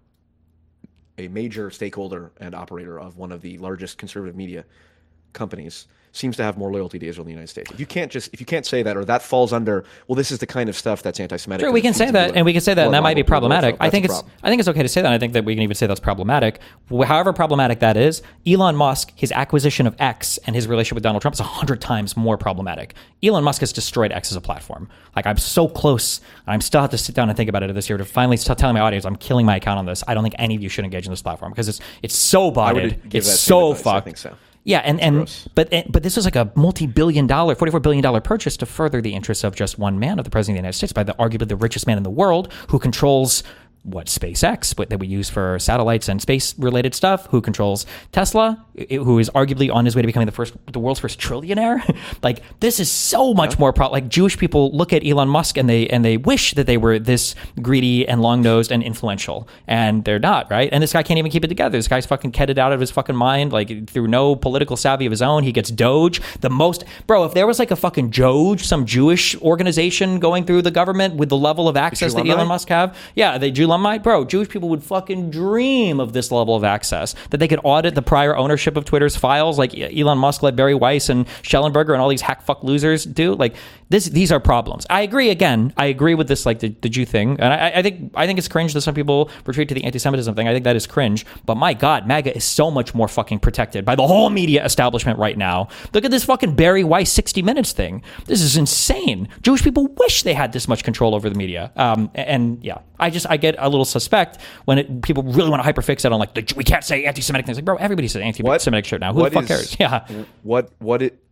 a major stakeholder and operator of one of the largest conservative media companies, seems to have more loyalty to Israel than the United States. If you can't just if you can't say that, or that falls under, well, this is the kind of stuff that's anti-Semitic. Sure, we can say that, and we can say that, and that might be problematic. I think it's I think it's okay to say that. I think that we can even say that's problematic. However problematic that is, Elon Musk, his acquisition of X and his relationship with Donald Trump is a hundred times more problematic. Elon Musk has destroyed X as a platform. Like, I'm so close, and I'm still have to sit down and think about it this year to finally start telling my audience I'm killing my account on this. I don't think any of you should engage in this platform because it's it's so botted. It's so fucked. I think so. Yeah, and, and but but this was like a multi-billion dollar, forty-four billion dollars purchase to further the interests of just one man, of the president of the United States, by the arguably the richest man in the world, who controls what SpaceX, what that we use for satellites and space-related stuff, who controls Tesla, who is arguably on his way to becoming the first, the world's first trillionaire. Like, this is so much yeah. more pro- like Jewish people look at Elon Musk and they and they wish that they were this greedy and long-nosed and influential, and they're not, right? And this guy can't even keep it together. This guy's fucking ketted out of his fucking mind, like through no political savvy of his own. He gets Doge, the most bro. If there was like a fucking Doge, some Jewish organization going through the government with the level of access that Elon Musk have, yeah, they Jew Lumite, bro, Jewish people would fucking dream of this level of access, that they could audit the prior ownership of Twitter's files like Elon Musk let Barry Weiss and Schellenberger and all these hack fuck losers do. Like, this, these are problems. I agree, again, I agree with this, like, the, the Jew thing, and I, I think I think it's cringe that some people retreat to the anti-Semitism thing. I think that is cringe, but my God, MAGA is so much more fucking protected by the whole media establishment right now. Look at this fucking Barry Weiss sixty minutes thing. This is insane. Jewish people wish they had this much control over the media. Um, and yeah, I just, I get a little suspect when it, people really want to hyperfixate on, like, the, we can't say anti-Semitic things. Like, bro, everybody says anti-Semitic shit now. Who the fuck is, cares? Yeah. What, what it,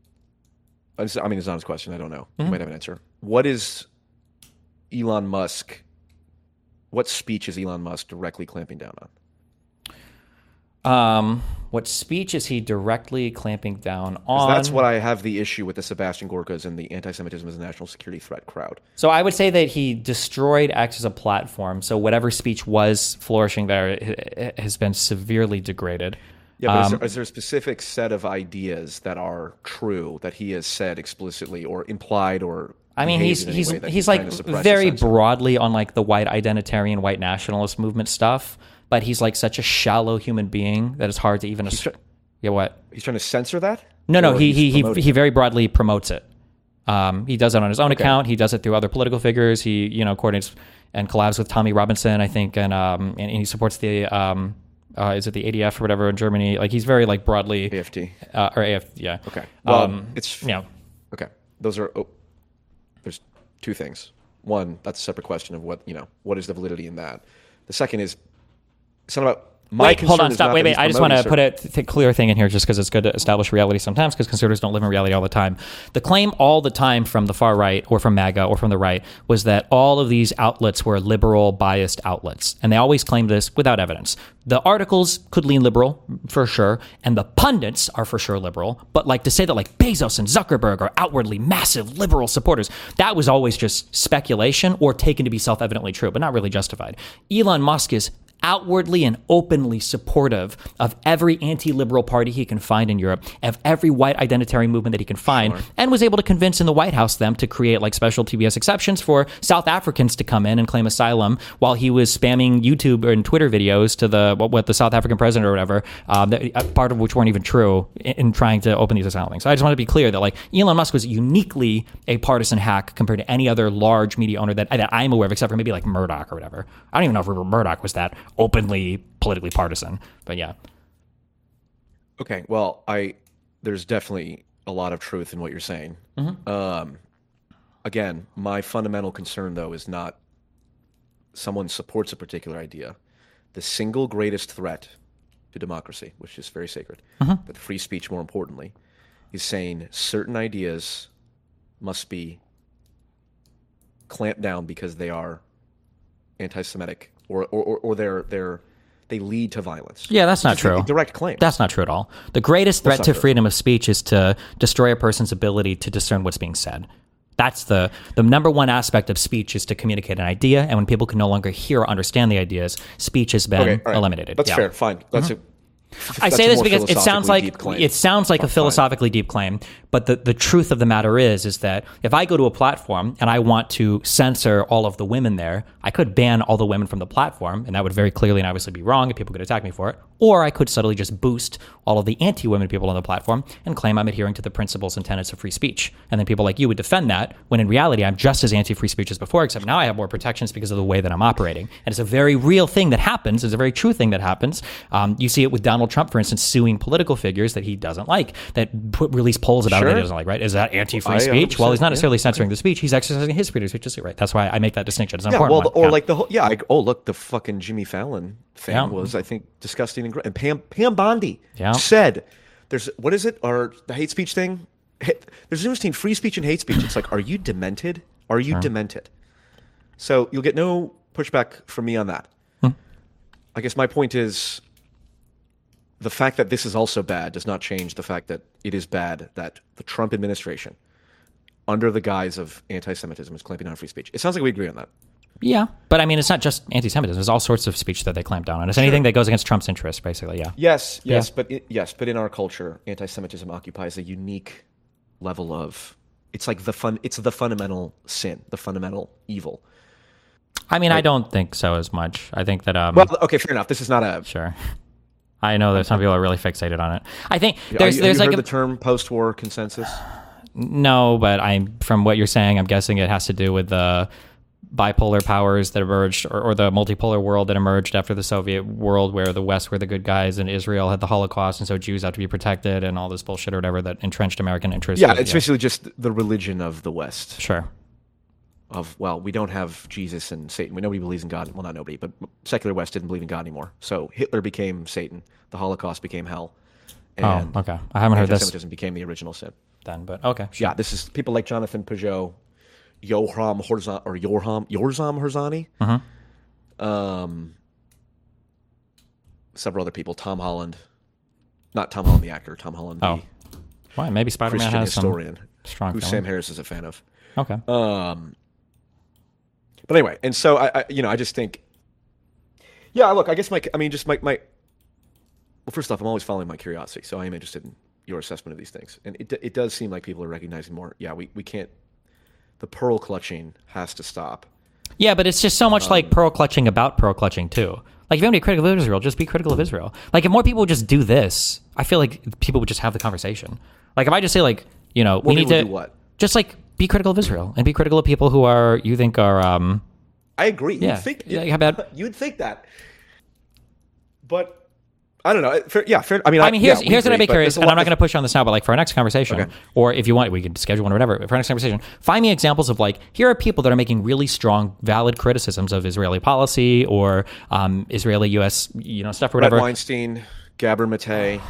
I mean, it's not his question. I don't know. You mm-hmm. might have an answer. What is Elon Musk, what speech is Elon Musk directly clamping down on? Um, what speech is he directly clamping down on? That's what I have the issue with the Sebastian Gorkas and the anti-Semitism as a national security threat crowd. So I would say that he destroyed X as a platform. So whatever speech was flourishing there has been severely degraded. Yeah, but um, is, there, is there a specific set of ideas that are true that he has said explicitly or implied or? I mean, he's he's he's, he's like very broadly on like the white identitarian, white nationalist movement stuff. But he's like such a shallow human being that it's hard to even. He's try- yeah, what? He's trying to censor that? No, no. He he he he very broadly promotes it. Um, he does it on his own okay. account. He does it through other political figures. He you know coordinates and collabs with Tommy Robinson, I think, and um and, and he supports the um uh, is it the A D F or whatever in Germany? Like, he's very like broadly A F D uh, or A F D. Yeah. Okay. Well, um, it's yeah. Okay. Those are oh, there's two things. One, that's a separate question of what you know what is the validity in that. The second is. It's not about my wait, hold on, stop. Wait, wait. I just want to certain... put a th- clear thing in here just because it's good to establish reality sometimes, because conservatives don't live in reality all the time. The claim all the time from the far right or from MAGA or from the right was that all of these outlets were liberal biased outlets. And they always claimed this without evidence. The articles could lean liberal for sure, and the pundits are for sure liberal. But like to say that like Bezos and Zuckerberg are outwardly massive liberal supporters, that was always just speculation or taken to be self-evidently true, but not really justified. Elon Musk is outwardly and openly supportive of every anti-liberal party he can find in Europe, of every white identitarian movement that he can find, sure. and was able to convince in the White House them to create like special T B S exceptions for South Africans to come in and claim asylum while he was spamming YouTube and Twitter videos to the what, what the South African president or whatever, um, that, part of which weren't even true, in, in trying to open these asylum things. So I just want to be clear that like Elon Musk was uniquely a partisan hack compared to any other large media owner that, that I'm aware of, except for maybe like Murdoch or whatever. I don't even know if Rupert Murdoch was that openly politically partisan, but yeah. Okay, well, I there's definitely a lot of truth in what you're saying. Mm-hmm. Um, again, my fundamental concern though is not someone supports a particular idea. The single greatest threat to democracy, which is very sacred, mm-hmm. but free speech more importantly, is saying certain ideas must be clamped down because they are anti-Semitic. Or, or, or they're, they're, they lead to violence. Yeah, that's not true. A direct claim. That's not true at all. The greatest threat to freedom of speech is to destroy a person's ability to discern what's being said. That's the, the number one aspect of speech, is to communicate an idea. And when people can no longer hear or understand the ideas, speech has been okay, right. eliminated. That's yeah. fair. Fine. That's mm-hmm. a, I That's say a this more because it sounds philosophically like deep claim. it sounds like a Fine. philosophically deep claim, but the, the truth of the matter is is that if I go to a platform and I want to censor all of the women there, I could ban all the women from the platform, and that would very clearly and obviously be wrong, and people could attack me for it. Or I could subtly just boost all of the anti-women people on the platform and claim I'm adhering to the principles and tenets of free speech. And then people like you would defend that, when in reality I'm just as anti-free speech as before, except now I have more protections because of the way that I'm operating. And it's a very real thing that happens. It's a very true thing that happens. Um, you see it with Donald Trump, for instance, suing political figures that he doesn't like, that put, release polls about Sure. him that he doesn't like, right? Is that anti-free I speech? Well, he's not yeah. necessarily censoring the speech. He's exercising his freedom of speech, right? That's why I make that distinction. It's an Yeah, important well, one. or Yeah. like the whole yeah. I, oh, look, the fucking Jimmy Fallon thing Yeah. was, I think, disgusting and, gr- and Pam Pam Bondi Yeah. said, "There's what is it? Or the hate speech thing? Hate, there's a difference between free speech and hate speech. It's like, are you demented? Are you demented?" So you'll get no pushback from me on that. Hmm. I guess my point is, the fact that this is also bad does not change the fact that it is bad that the Trump administration, under the guise of anti-Semitism, is clamping down on free speech. It sounds like we agree on that. Yeah, but I mean, it's not just anti-Semitism. There's all sorts of speech that they clamp down on. It's anything that goes against Trump's interests, basically. Yeah. Yes, yes, Yeah. but it, yes, but in our culture, anti-Semitism occupies a unique level of. It's like the fun. It's the fundamental sin, the fundamental evil. I mean, I don't think so as much. I think that. Um, Well, okay, fair enough. This is not a. sure. I know that some people are really fixated on it. I think Are there's you- there's have you like heard a, the term post-war consensus? no, but I'm from what you're saying, I'm guessing it has to do with the bipolar powers that emerged, or, or the multipolar world that emerged after the Soviet world, where the West were the good guys and Israel had the Holocaust, and so Jews have to be protected, and all this bullshit or whatever that entrenched American interests. Yeah, it's basically just the religion of the West. sure. Of well, we don't have Jesus and Satan. We nobody believes in God. Well, not nobody, but secular West didn't believe in God anymore. So Hitler became Satan. The Holocaust became hell. And Oh, okay. I haven't heard this anti-Semitism became the original sin. then, but okay. Sure. Yeah, this is people like Jonathan Peugeot, Yoram Horzani, or Yorham Yorzam Horzani, Mhm. um, several other people. Tom Holland, not Tom Holland the actor. Tom Holland the Oh. Why? Maybe Spider-Man Christian has historian, some strong who feeling. Sam Harris is a fan of. Okay. Um, but anyway, and so I, I, you know, I just think, yeah. Look, I guess my, I mean, just my, my. Well, first off, I'm always following my curiosity, so I am interested in your assessment of these things, and it, it does seem like people are recognizing more. Yeah, we, we can't. The pearl clutching has to stop. Yeah, but it's just so much Um, like pearl clutching about pearl clutching too. Like if you want to be critical of Israel, just be critical of Israel. Like if more people would just do this, I feel like people would just have the conversation. Like if I just say like, you know, we More need people to do what? just like be critical of Israel and be critical of people who are you think are um I agree. Yeah. You'd think, Yeah, how about- you'd think that, but I don't know. Fair, yeah, fair. I mean, I mean, here's yeah, we here's what I'd agree, be but curious, there's a and lot- I'm not going to push you on this now, but like for our next conversation, Okay. or if you want, we could schedule one or whatever. For our next conversation, find me examples of like here are people that are making really strong, valid criticisms of Israeli policy or um, Israeli U S you know stuff or Brett whatever. Weinstein, Gabor Mate.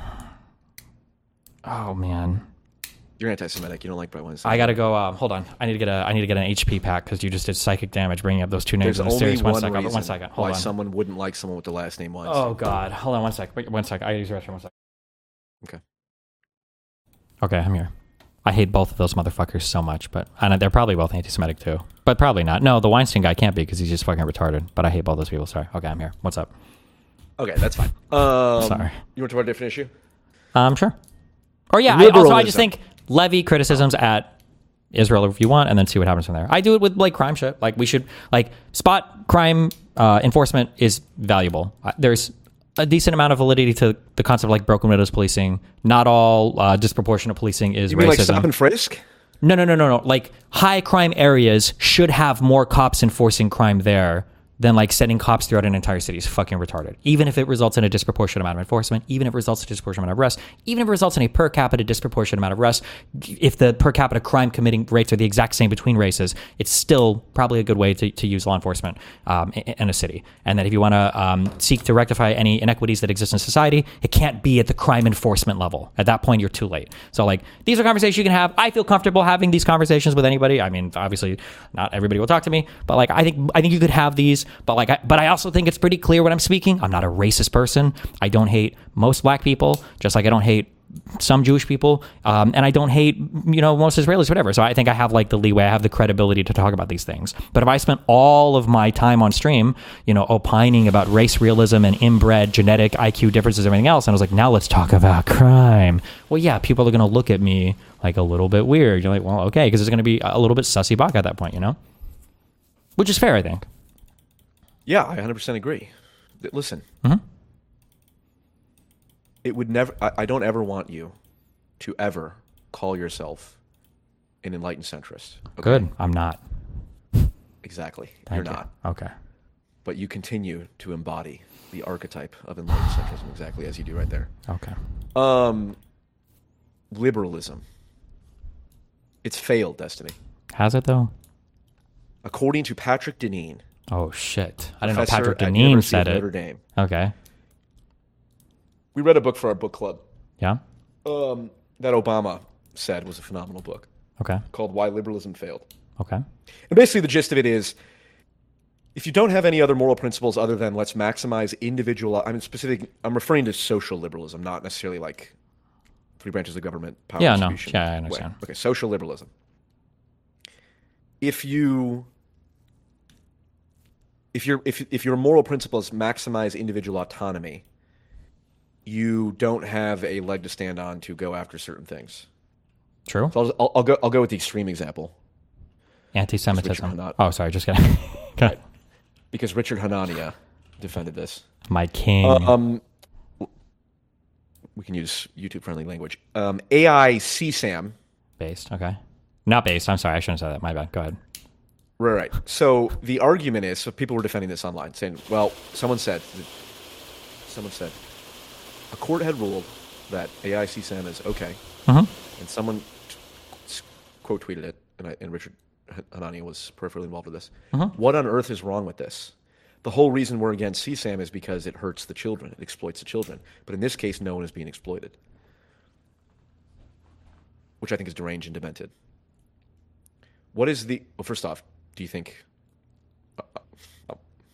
Oh man. You're anti-Semitic. You don't like Brett Weinstein. I gotta go. Um, hold on. I need to get a. I need to get an H P pack because you just did psychic damage bringing up those two names There's in a only series. One one second. reason One second. Hold why on. someone wouldn't like someone with the last name Weinstein. Oh God. Hold on. One sec. Wait, one sec. I use the restroom. One sec. Okay. Okay, I'm here. I hate both of those motherfuckers so much, but and they're probably both anti-Semitic too. But probably not. No, the Weinstein guy can't be because he's just fucking retarded. But I hate both those people. Sorry. Okay, I'm here. What's up? Okay, that's fine. Um, Sorry. You want to talk about a different issue? Um, sure. Or yeah. I, also, I Liberalism. just think levy criticisms at Israel if you want, and then see what happens from there. I do it with like crime shit. Like we should like spot crime uh, enforcement is valuable. Uh, There's a decent amount of validity to the concept of like broken windows policing. Not all uh, disproportionate policing is You mean racism. like stop and frisk? No, no, no, no, no. Like high crime areas should have more cops enforcing crime there than like sending cops throughout an entire city is fucking retarded. Even if it results in a disproportionate amount of enforcement, even if it results in a disproportionate amount of arrests, even if it results in a per capita disproportionate amount of arrests, if the per capita crime committing rates are the exact same between races, it's still probably a good way to, to use law enforcement um, in, in a city. And that if you want to um, seek to rectify any inequities that exist in society, it can't be at the crime enforcement level. At that point, you're too late. So like these are conversations you can have. I feel comfortable having these conversations with anybody. I mean, obviously not everybody will talk to me, but like I think I think you could have these. But like, I, but I also think it's pretty clear when I'm speaking. I'm not a racist person. I don't hate most black people, just like I don't hate some Jewish people, um, and I don't hate, you know, most Israelis, whatever. So I think I have like the leeway, I have the credibility to talk about these things. But if I spent all of my time on stream, you know, opining about race realism and inbred genetic I Q differences and everything else, and I was like, now let's talk about crime. Well, yeah, people are going to look at me like a little bit weird. You're like, well, okay, because it's going to be a little bit sussy baka at that point, you know? Which is fair, I think. Yeah, I one hundred percent agree. Listen. Mm-hmm. It would never, I, I don't ever want you to ever call yourself an enlightened centrist. Okay? Good. I'm not. Exactly. Thank You're you. not. Okay. But you continue to embody the archetype of enlightened centrism exactly as you do right there. Okay. Um, liberalism. It's failed, Destiny. Has it, though? According to Patrick Deneen. Oh, shit. I didn't know professor Patrick at Deneen University said of it. Notre Dame. Okay. We read a book for our book club. Yeah? Um, that Obama said was a phenomenal book Okay. called Why Liberalism Failed. Okay. And basically the gist of it is, if you don't have any other moral principles other than let's maximize individual, I mean specific, I'm referring to social liberalism, not necessarily like three branches of government power Yeah, no. distribution. Yeah, I understand. way. Okay, social liberalism. If you if your if if your moral principles maximize individual autonomy, you don't have a leg to stand on to go after certain things. True. So I'll, I'll, I'll go. I'll go with the extreme example. Anti-Semitism. Hanani- Oh, sorry. Just kidding. Okay. Because Richard Hanania defended this. My king. Um, we can use YouTube-friendly language. Um, A I C SAM. Based. Okay. Not based. I'm sorry. I shouldn't have said that. My bad. Go ahead. Right, right. So the argument is, so people were defending this online, saying, well, someone said, someone said, a court had ruled that A I C SAM is okay, Mm-hmm. and someone quote tweeted it, and, I, and Richard Hanania was peripherally involved with this. Mm-hmm. What on earth is wrong with this? The whole reason we're against C SAM is because it hurts the children, it exploits the children. But in this case, no one is being exploited, which I think is deranged and demented. What is the? Well, first off, do you think? Uh, uh,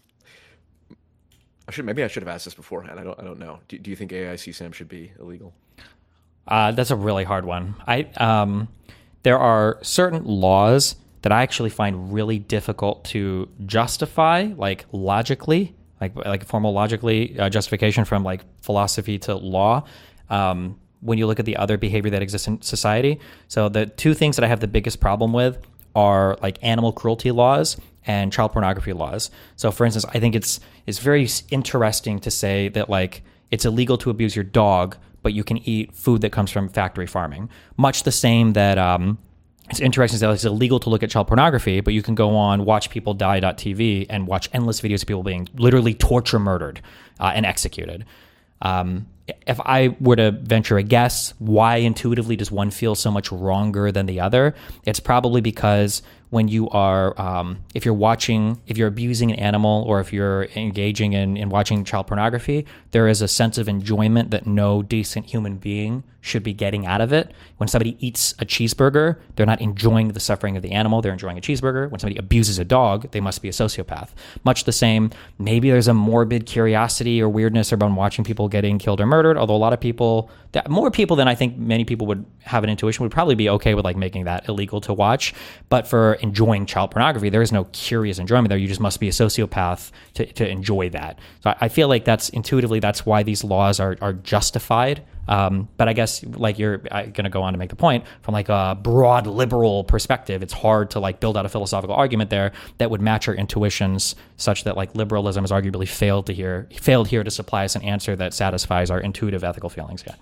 I should maybe I should have asked this beforehand. I don't. I don't know. Do, do you think A I C SAM should be illegal? Uh, that's a really hard one. I um, there are certain laws that I actually find really difficult to justify, like logically, like like formal logically uh, justification from like philosophy to law. Um, when you look at the other behavior that exists in society, so the two things that I have the biggest problem with are like animal cruelty laws and child pornography laws. So, for instance, I think it's it's very interesting to say that like it's illegal to abuse your dog, but you can eat food that comes from factory farming. Much the same that um, it's interesting that it's illegal to look at child pornography, but you can go on watch people die dot T V and watch endless videos of people being literally torture murdered uh, and executed. Um, if I were to venture a guess, why intuitively does one feel so much wronger than the other? It's probably because when you are, um, if you're watching, if you're abusing an animal or if you're engaging in, in watching child pornography, there is a sense of enjoyment that no decent human being should be getting out of it. When somebody eats a cheeseburger, they're not enjoying the suffering of the animal, they're enjoying a cheeseburger. When somebody abuses a dog, they must be a sociopath. Much the same, maybe there's a morbid curiosity or weirdness around watching people getting killed or murdered, although a lot of people, that more people than I think many people would have an intuition would probably be okay with like making that illegal to watch. But for enjoying child pornography, there is no curious enjoyment there. You just must be a sociopath to, to enjoy that. So I, I feel like that's intuitively, that's why these laws are, are justified. Um, but I guess like you're going to go on to make the point from like a broad liberal perspective, it's hard to like build out a philosophical argument there that would match our intuitions such that like liberalism has arguably failed to here, failed here to supply us an answer that satisfies our intuitive ethical feelings. Yeah.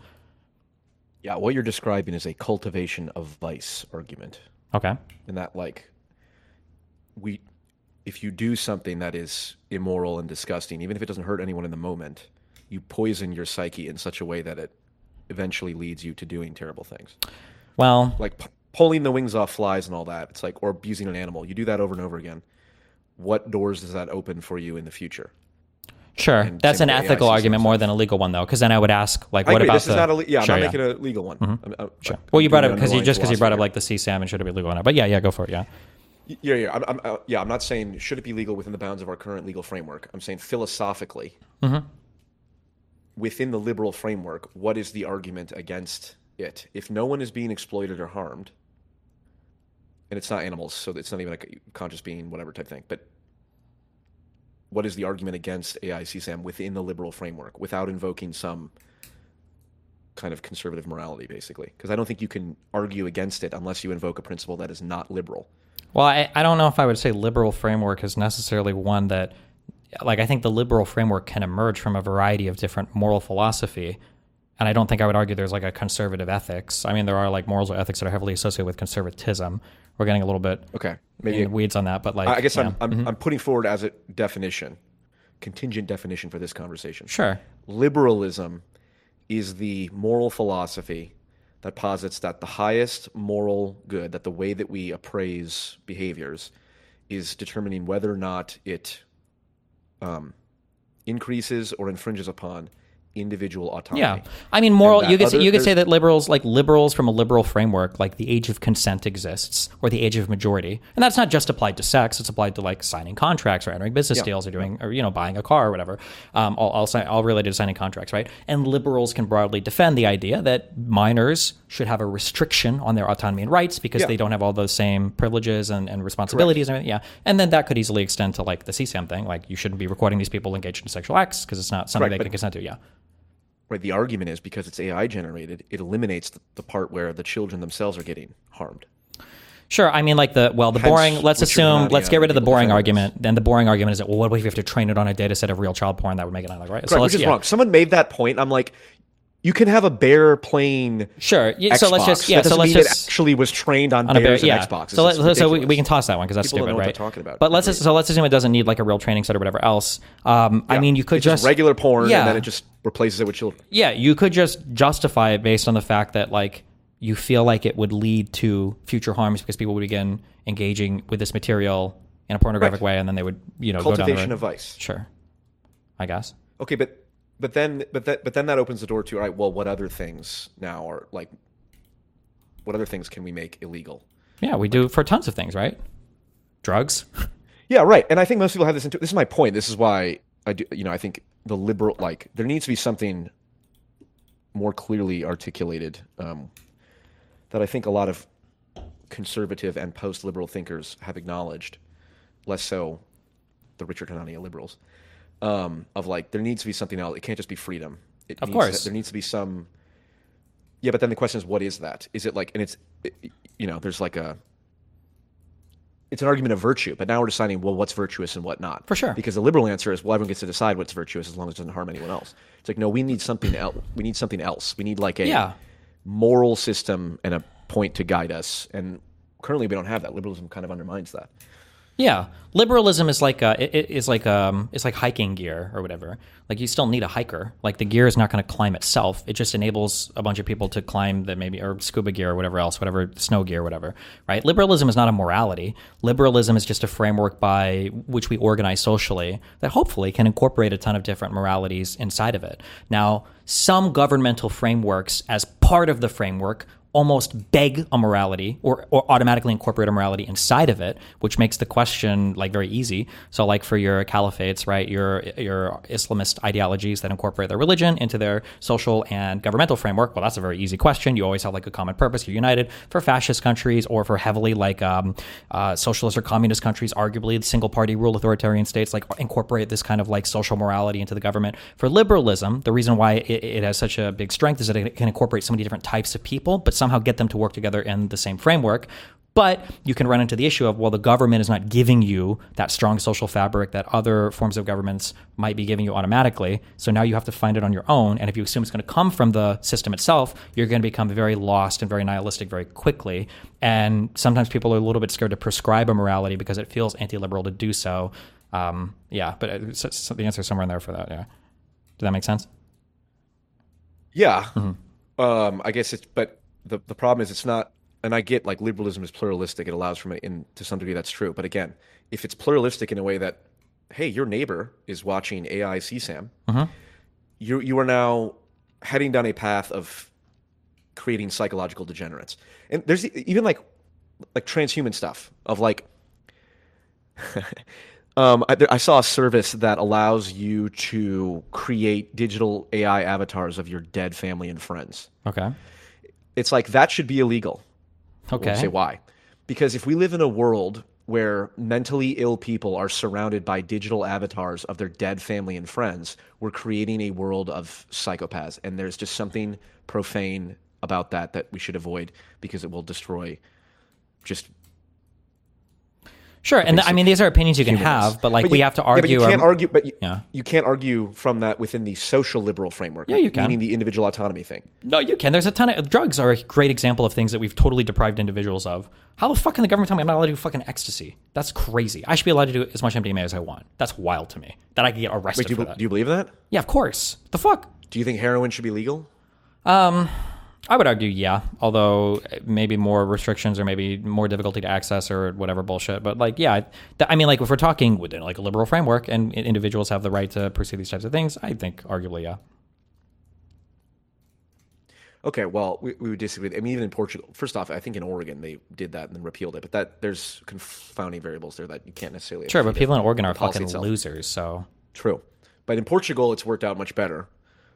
Yeah. What you're describing is a cultivation of vice argument. Okay. And that like we, if you do something that is immoral and disgusting, even if it doesn't hurt anyone in the moment, you poison your psyche in such a way that it eventually leads you to doing terrible things. Well, like p- pulling the wings off flies and all that. It's like, or abusing an animal. You do that over and over again. What doors does that open for you in the future? Sure. And That's an A I ethical C argument SAM more stuff. than a legal one, though, because then I would ask, like, I what agree. about this the... is not a le- yeah, Sure, I'm not yeah. making a legal one. Mm-hmm. I'm, I'm, Sure. I'm Well, you doing brought an up because you underlying just because you brought up philosophy like the C SAM and should it be legal or not. But yeah, yeah, go for it. Yeah. here. Yeah, yeah. I'm, I'm, uh, yeah, I'm not saying should it be legal within the bounds of our current legal framework. I'm saying philosophically, Mm-hmm. within the liberal framework, what is the argument against it? If no one is being exploited or harmed, and it's not animals, so it's not even like a conscious being, whatever type thing, but what is the argument against A I C SAM within the liberal framework without invoking some kind of conservative morality, basically? Because I don't think you can argue against it unless you invoke a principle that is not liberal. Well, I, I don't know if I would say liberal framework is necessarily one that, like, I think the liberal framework can emerge from a variety of different moral philosophy. And I don't think I would argue there's like a conservative ethics. I mean, there are like morals or ethics that are heavily associated with conservatism. We're getting a little bit okay, maybe in weeds on that, but like, I guess yeah. I'm I'm, mm-hmm. I'm putting forward as a definition, contingent definition for this conversation. Sure. Liberalism is the moral philosophy that posits that the highest moral good, that the way that we appraise behaviors, is determining whether or not it um, increases or infringes upon individual autonomy. Yeah, I mean, moral. You could say, other, you could say that liberals, like liberals from a liberal framework, like the age of consent exists, or the age of majority, and that's not just applied to sex. It's applied to like signing contracts or entering business yeah. deals or doing, or you know, buying a car or whatever. Um, all all, all related to signing contracts, right? And liberals can broadly defend the idea that minors should have a restriction on their autonomy and rights because yeah. they don't have all those same privileges and, and responsibilities. And yeah, and then that could easily extend to like the C SAM thing, like you shouldn't be recording these people engaged in sexual acts because it's not something right, they can consent to. Yeah. Right. The argument is because it's A I generated, it eliminates the, the part where the children themselves are getting harmed. Sure. I mean, like the, well, the Hence, boring, let's Richard assume, Hanania let's get rid of the boring defenders. argument. Then the boring argument is that, well, what if we have to train it on a data set of real child porn that would make it not like, right? Correct, So which is yeah. wrong. Someone made that point. I'm like, you can have a bear playing Sure. Yeah, Xbox. so let's just, yeah, that so doesn't let's mean just. it actually was trained on, On a bears bear, yeah. and Xboxes. So, It's let, so we, ridiculous. we can toss that one because that's People don't stupid, know what right? they're talking about. But let's Agreed. so let's assume it doesn't need like a real training set or whatever else. Um, I Yeah. mean, you could it's just, just regular porn, yeah. and then it just replaces it with children. Yeah, you could just justify it based on the fact that like you feel like it would lead to future harms because people would begin engaging with this material in a pornographic Right. way, and then they would, you know, go down the Cultivation road. of vice. Sure, I guess. Okay, but but then but that but then that opens the door to, all right, well, what other things now are like what other things can we make illegal? Yeah, we do for tons of things, right? Drugs. Yeah, right. And I think most people have this into this is my point. This is why I do, you know, I think the liberal, like, there needs to be something more clearly articulated um, that I think a lot of conservative and post-liberal thinkers have acknowledged, less so the Richard Hanania liberals, um, of like, there needs to be something else. It can't just be freedom. It Of needs course. To, there needs to be some, yeah, but then the question is, what is that? Is it like, and it's, it, you know, there's like a, it's an argument of virtue, but now we're deciding, well, what's virtuous and what not. For sure. Because the liberal answer is, well, everyone gets to decide what's virtuous as long as it doesn't harm anyone else. It's like, no, we need something else. We need something else. We need like a Yeah. moral system and a point to guide us. And currently we don't have that. Liberalism kind of undermines that. Yeah, liberalism is like uh, it, it is like um it's like hiking gear or whatever. Like you still need a hiker. Like the gear is not going to climb itself. It just enables a bunch of people to climb the maybe or scuba gear or whatever else, whatever snow gear, whatever. Right? Liberalism is not a morality. Liberalism is just a framework by which we organize socially that hopefully can incorporate a ton of different moralities inside of it. Now, some governmental frameworks, as part of the framework, almost beg a morality or, or automatically incorporate a morality inside of it, which makes the question like very easy. So like for your caliphates, right, your your Islamist ideologies that incorporate their religion into their social and governmental framework, well, that's a very easy question. You always have like a common purpose. You're united. For fascist countries or for heavily like um, uh, socialist or communist countries, arguably the single party rule authoritarian states, like incorporate this kind of like social morality into the government. For liberalism, the reason why it, it has such a big strength is that it can incorporate so many different types of people, but somehow get them to work together in the same framework. But you can run into the issue of, well, the government is not giving you that strong social fabric that other forms of governments might be giving you automatically. So now you have to find it on your own. And if you assume it's going to come from the system itself, you're going to become very lost and very nihilistic very quickly. And sometimes people are a little bit scared to prescribe a morality because it feels anti-liberal to do so. Um, yeah, but it's, it's, the answer is somewhere in there for that. Yeah. Does that make sense? Yeah. Mm-hmm. Um, I guess it's, but the, the problem is it's not, and I get like liberalism is pluralistic. It allows for, in to some degree that's true. But again, if it's pluralistic in a way that, hey, your neighbor is watching A I C SAM, Mm-hmm. you you are now heading down a path of creating psychological degenerates. And there's even like like transhuman stuff of like Um, I, there- I saw a service that allows you to create digital A I avatars of your dead family and friends. Okay. It's like that should be illegal. Okay. We'll say why. Because if we live in a world where mentally ill people are surrounded by digital avatars of their dead family and friends, we're creating a world of psychopaths. And there's just something profane about that that we should avoid because it will destroy just Sure, and th- I mean these are opinions you can humanness. have, but like But we you- have to yeah, but argue. you can't our- argue, but you, Yeah. you can't argue from that within the social liberal framework. Yeah, you can. Meaning the individual autonomy thing. No, you can. There's a ton of drugs are a great example of things that we've totally deprived individuals of. How the fuck can the government tell me I'm not allowed to do fucking ecstasy? That's crazy. I should be allowed to do as much M D M A as I want. That's wild to me. That I could get arrested Wait, do you, for be- that. do you believe that? Yeah, of course. The fuck? Do you think heroin should be legal? Um, I would argue, yeah. Although maybe more restrictions or maybe more difficulty to access or whatever bullshit. But like, yeah, th- I mean, like if we're talking within like a liberal framework and individuals have the right to pursue these types of things, I think arguably, yeah. Okay, well, we, we would disagree. I mean, even in Portugal, first off, I think in Oregon they did that and then repealed it. But that there's confounding variables there that you can't necessarily. Sure, but attribute people in to Oregon the are policy fucking itself. losers. So True, but in Portugal, it's worked out much better,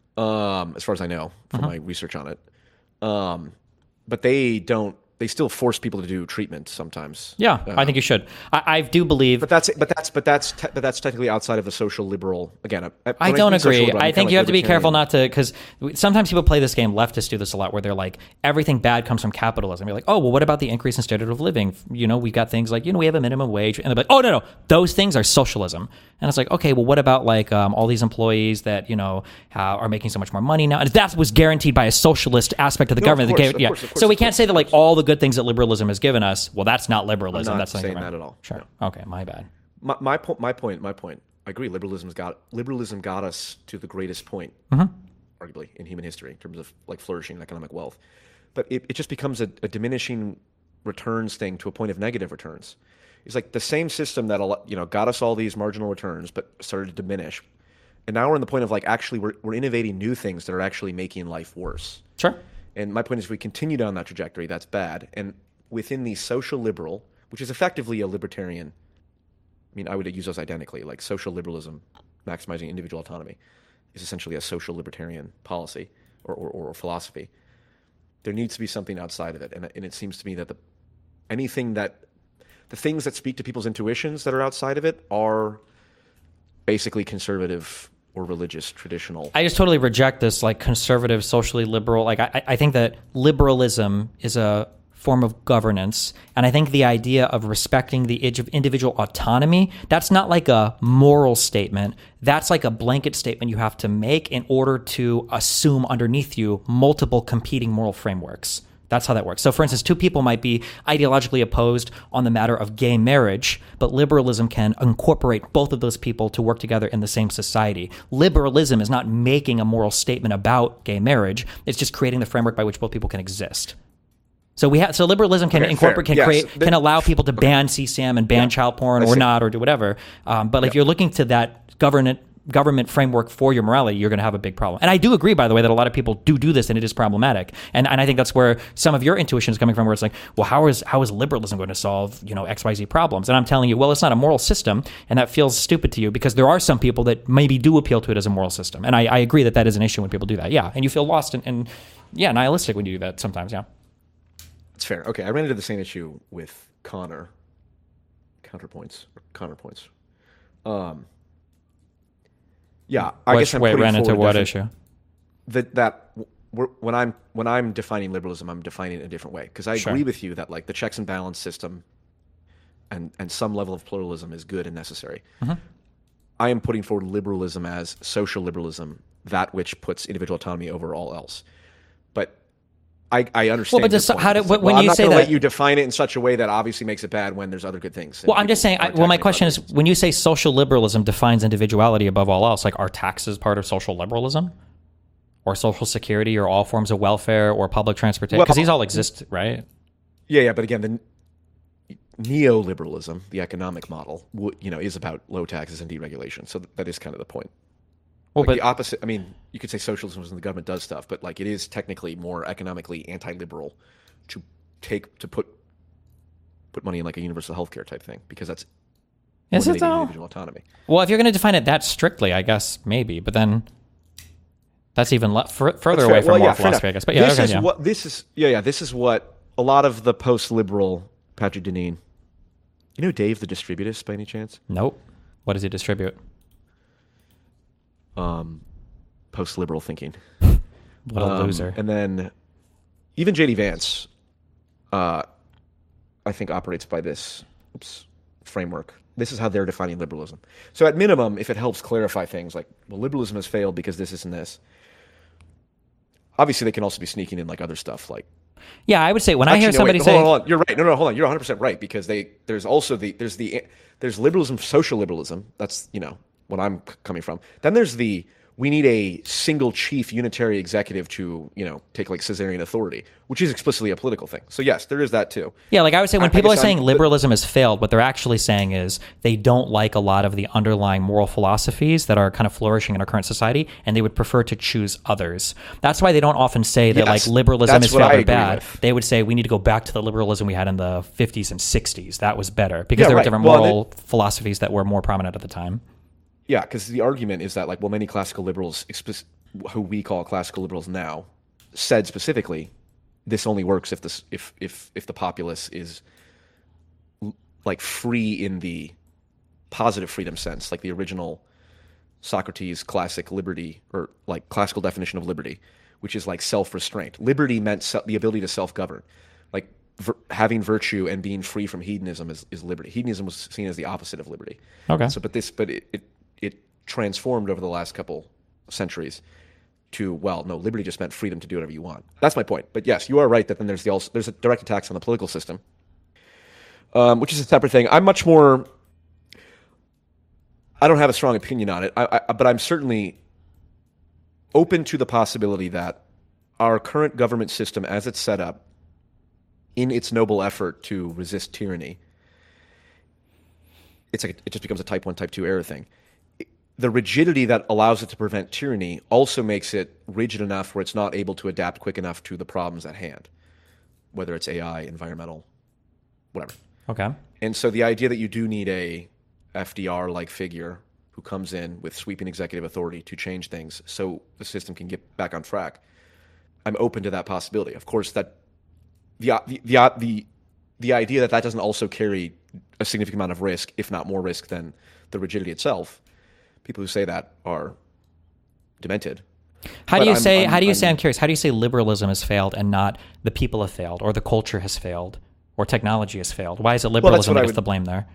um, as far as I know from Uh-huh. my research on it. Um, but they don't. They still force people to do treatment sometimes. yeah, I think you should. I, I do believe. But that's but that's but that's te- but that's technically outside of the social liberal. Again, I, I when don't mean social agree. liberal, I mean think kinda you like have to be careful libertarian. not to, because sometimes people play this game. Leftists do this a lot, where they're like, everything bad comes from capitalism. You're like, oh, well, what about the increase in standard of living? You know, we got things like, you know, we have a minimum wage, and they're like, oh, no, no, those things are socialism. And it's like, okay, well, what about like um, all these employees that you know uh, are making so much more money now? And that was guaranteed by a socialist aspect of the No, of government. that course, gave- of yeah. course, of course, so we of can't course, say that of like course. all the good things that liberalism has given us. Well, that's not liberalism. I'm not that's saying something that at all. Sure. No. Okay, my bad. My my, po- my point my point. I agree. Liberalism's got liberalism got us to the greatest point, Mm-hmm. arguably, in human history in terms of like flourishing economic wealth. But it, it just becomes a, a diminishing returns thing to a point of negative returns. It's like the same system that you know got us all these marginal returns, but started to diminish. And now we're in the point of like actually we're we're innovating new things that are actually making life worse. Sure. And my point is, if we continue down that trajectory, that's bad. And within the social liberal, which is effectively a libertarian, I mean, I would use those identically, like social liberalism, maximizing individual autonomy, is essentially a social libertarian policy or, or, or philosophy. There needs to be something outside of it. And, and it seems to me that the anything that, the things that speak to people's intuitions that are outside of it are basically conservative or religious, traditional. I just totally reject this like conservative, socially liberal. Like I, I think that liberalism is a form of governance, and I think the idea of respecting the age of individual autonomy, that's not like a moral statement. That's like a blanket statement you have to make in order to assume underneath you multiple competing moral frameworks. That's how that works. So, for instance, two people might be ideologically opposed on the matter of gay marriage, but liberalism can incorporate both of those people to work together in the same society. Liberalism is not making a moral statement about gay marriage. It's just creating the framework by which both people can exist. So we have so liberalism can Okay, incorporate, fair. can Yes. create, The- can allow people to ban C SAM and ban child porn I or see. not or do whatever. Um, but if you're looking to that government government framework for your morality, you're going to have a big problem. And I do agree, by the way, that a lot of people do do this and it is problematic. And and I think that's where some of your intuition is coming from, where it's like, well, how is how is liberalism going to solve, you know, X Y Z problems? And I'm telling you, well, it's not a moral system, and that feels stupid to you because there are some people that maybe do appeal to it as a moral system. And I, I agree that that is an issue when people do that. Yeah. And you feel lost and, and yeah, nihilistic when you do that sometimes. Yeah. It's fair. Okay, I ran into the same issue with Connor. Counterpoints or counterpoints. Um, yeah, I Which, guess I'm wait, putting ran into forward what defi- issue? That that we're, when I'm when I'm defining liberalism, I'm defining it in a different way because I Sure. agree with you that like the checks and balance system and and some level of pluralism is good and necessary. Mm-hmm. I am putting forward liberalism as social liberalism, that which puts individual autonomy over all else. But I, I understand. Well, but your does- point. how do- It's like, when well, you I'm not say gonna that- let you define it in such a way that obviously makes it bad when there's other good things. Well, I'm just saying. I, well, my question is, when you say social liberalism defines individuality above all else, like are taxes part of social liberalism, or social security, or all forms of welfare, or public transportation? Because Well- these all exist, right? Yeah, yeah, but again, the neoliberalism, the economic model, would you know, is about low taxes and deregulation. So that is kind of the point. Well, Like but the opposite. I mean, you could say socialism is when the government does stuff, but like it is technically more economically anti-liberal to take to put put money in like a universal healthcare type thing because that's Is it eliminating though? individual autonomy. Well, if you're going to define it that strictly, I guess maybe, but then that's even le- f- further away from well, moral yeah, philosophy, I guess. But yeah, this okay, is yeah. what this is. Yeah, yeah. This is what a lot of the post-liberal Patrick Deneen. You know Dave the Distributist by any chance? Nope. What does he distribute? Um, post-liberal thinking. What a Um, loser. And then even J D Vance, uh, I think operates by this oops, framework. This is how they're defining liberalism. So at minimum, if it helps clarify things like, well, liberalism has failed because this, this, and this. Obviously, they can also be sneaking in like other stuff, like Yeah, I would say when I hear Actually, no, somebody wait, say, hold on, hold on. You're right. No, no, hold on. You're one hundred percent right because they there's also the there's the there's liberalism, social liberalism. That's you know what I'm c- coming from. Then there's the we need a single chief unitary executive to you know take like Caesarian authority, which is explicitly a political thing. So yes, there is that too. yeah, like I would say when I- I people are guess saying I'm- liberalism has failed, what they're actually saying is they don't like a lot of the underlying moral philosophies that are kind of flourishing in our current society, and they would prefer to choose others. That's why they don't often say that Yes, like liberalism that's is what failed I or agree bad. with. They would say we need to go back to the liberalism we had in the fifties and sixties. That was better because Yeah, there were right. different Well, moral philosophies that were more prominent at the time. Yeah, because the argument is that like well, many classical liberals, expe- who we call classical liberals now, said specifically, this only works if this if if if the populace is l- like free in the positive freedom sense, like the original Socrates classic liberty or like classical definition of liberty, which is like self-restraint. Liberty meant se- the ability to self-govern, like vir- having virtue and being free from hedonism is, is liberty. Hedonism was seen as the opposite of liberty. Okay. So, but this, but it, it it transformed over the last couple centuries to well, no, liberty just meant freedom to do whatever you want. That's my point. But yes, you are right that then there's the also, there's a direct attacks on the political system, um, which is a separate thing. I'm much more. I don't have a strong opinion on it, I, I, but I'm certainly open to the possibility that our current government system, as it's set up, in its noble effort to resist tyranny, it's like it just becomes a type one, type two error thing. The rigidity that allows it to prevent tyranny also makes it rigid enough where it's not able to adapt quick enough to the problems at hand, whether it's A I, environmental, whatever. Okay. And so the idea that you do need a F D R-like figure who comes in with sweeping executive authority to change things so the system can get back on track, I'm open to that possibility. Of course, that the the the the, the idea that that doesn't also carry a significant amount of risk, if not more risk than the rigidity itself, people who say that are demented. How But do you I'm- say? I'm- how do you say? I'm- I'm curious. How do you say liberalism has failed and not the people have failed, or the culture has failed, or technology has failed? Why is it liberalism what that I gets would- the blame there?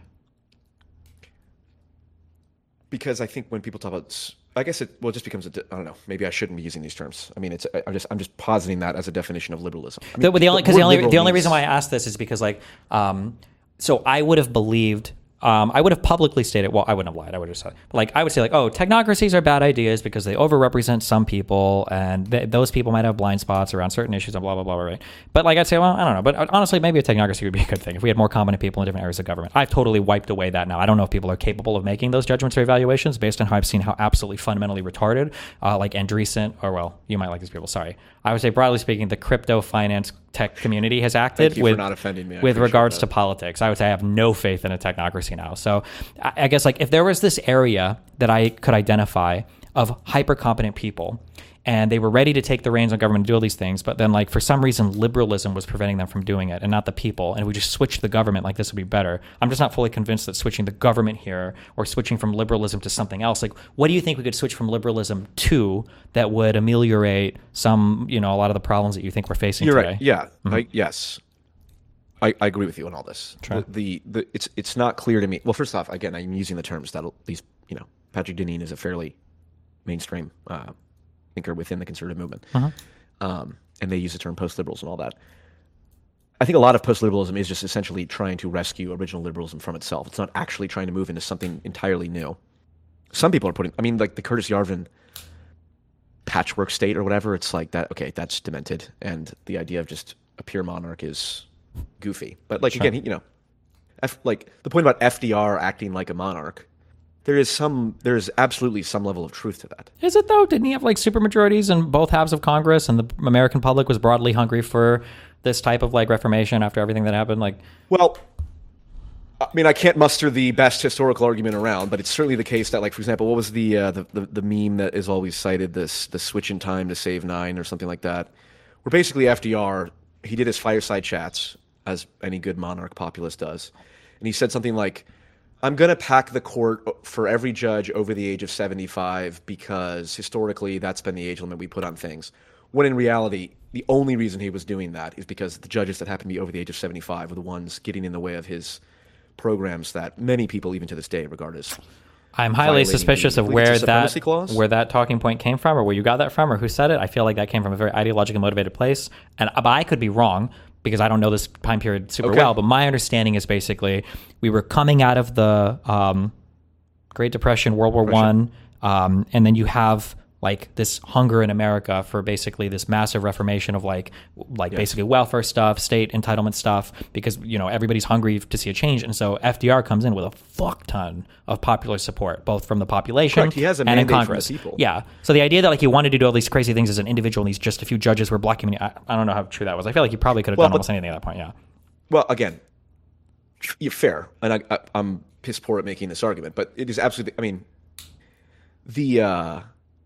Because I think when people talk about, s- I guess it well it just becomes a. di- I don't know. Maybe I shouldn't be using these terms. I mean, it's. I- I'm just. I'm just positing that as a definition of liberalism. I The, mean, the only because the word only liberal the only means- reason why I asked this is because like um, so I would have believed. Um, I would have publicly stated, well, I wouldn't have lied. I would have said, like, I would say, like, oh, technocracies are bad ideas because they overrepresent some people, and th- those people might have blind spots around certain issues, and blah blah blah, right? But like, I'd say, well, I don't know. But honestly, maybe a technocracy would be a good thing if we had more competent people in different areas of government. I've totally wiped away that now. I don't know if people are capable of making those judgments or evaluations based on how I've seen how absolutely fundamentally retarded, uh, like Andreessen, or well, you might like these people. Sorry, I would say broadly speaking, the crypto finance tech community has acted Thank you with for not offending me. I with appreciate regards that. to politics. I would say I have no faith in a technocracy now. So I, I guess like if there was this area that I could identify of hyper competent people and they were ready to take the reins on government and do all these things, but then like for some reason liberalism was preventing them from doing it and not the people, and we just switched the government, like this would be better. I'm just not fully convinced that switching the government here or switching from liberalism to something else, like what do you think we could switch from liberalism to that would ameliorate some, you know, a lot of the problems that you think we're facing You're today? right. Yeah. I, yes. I, I agree with you on all this. Sure. The, the the it's it's not clear to me. Well, first off, again, I'm using the terms that these you know Patrick Deneen is a fairly mainstream uh, thinker within the conservative movement, Uh-huh. um, and they use the term post-liberals and all that. I think a lot of post-liberalism is just essentially trying to rescue original liberalism from itself. It's not actually trying to move into something entirely new. Some people are putting, I mean, like the Curtis Yarvin patchwork state or whatever. It's like that. Okay, that's demented, and the idea of just a pure monarch is goofy. But like Sure. again, he, you know, F, like the point about F D R acting like a monarch, there is some, there is absolutely some level of truth to that. Is it though? Didn't he have like supermajorities in both halves of Congress, and the American public was broadly hungry for this type of like reformation after everything that happened? Like, Well, I mean, I can't muster the best historical argument around, but it's certainly the case that, like, for example, what was the uh, the, the the meme that is always cited, this the switch in time to save nine or something like that, where basically F D R, he did his fireside chats as any good monarch populist does, and he said something like, "I'm going to pack the court for every judge over the age of seventy-five because historically that's been the age limit we put on things." When in reality, the only reason he was doing that is because the judges that happen to be over the age of seventy-five were the ones getting in the way of his programs that many people, even to this day, regard as. I'm highly suspicious the, of where that clause. where that talking point came from, or where you got that from, or who said it. I feel like that came from a very ideologically motivated place, and but I could be wrong because I don't know this time period super okay. well. But my understanding is basically we were coming out of the um, Great Depression, World War One, um, and then you have like this hunger in America for basically this massive reformation of like like yes. basically welfare stuff, state entitlement stuff, because you know everybody's hungry to see a change, and so F D R comes in with a fuck ton of popular support, both from the population Correct. He has a and in mandate Congress. From the people. Yeah, so the idea that like he wanted to do all these crazy things as an individual, and these just a few judges were blocking him, I, I don't know how true that was. I feel like he probably could have well, done but, almost anything at that point. Yeah. Well, again, you're fair, and I, I, I'm piss poor at making this argument, but it is absolutely. I mean, the. Uh,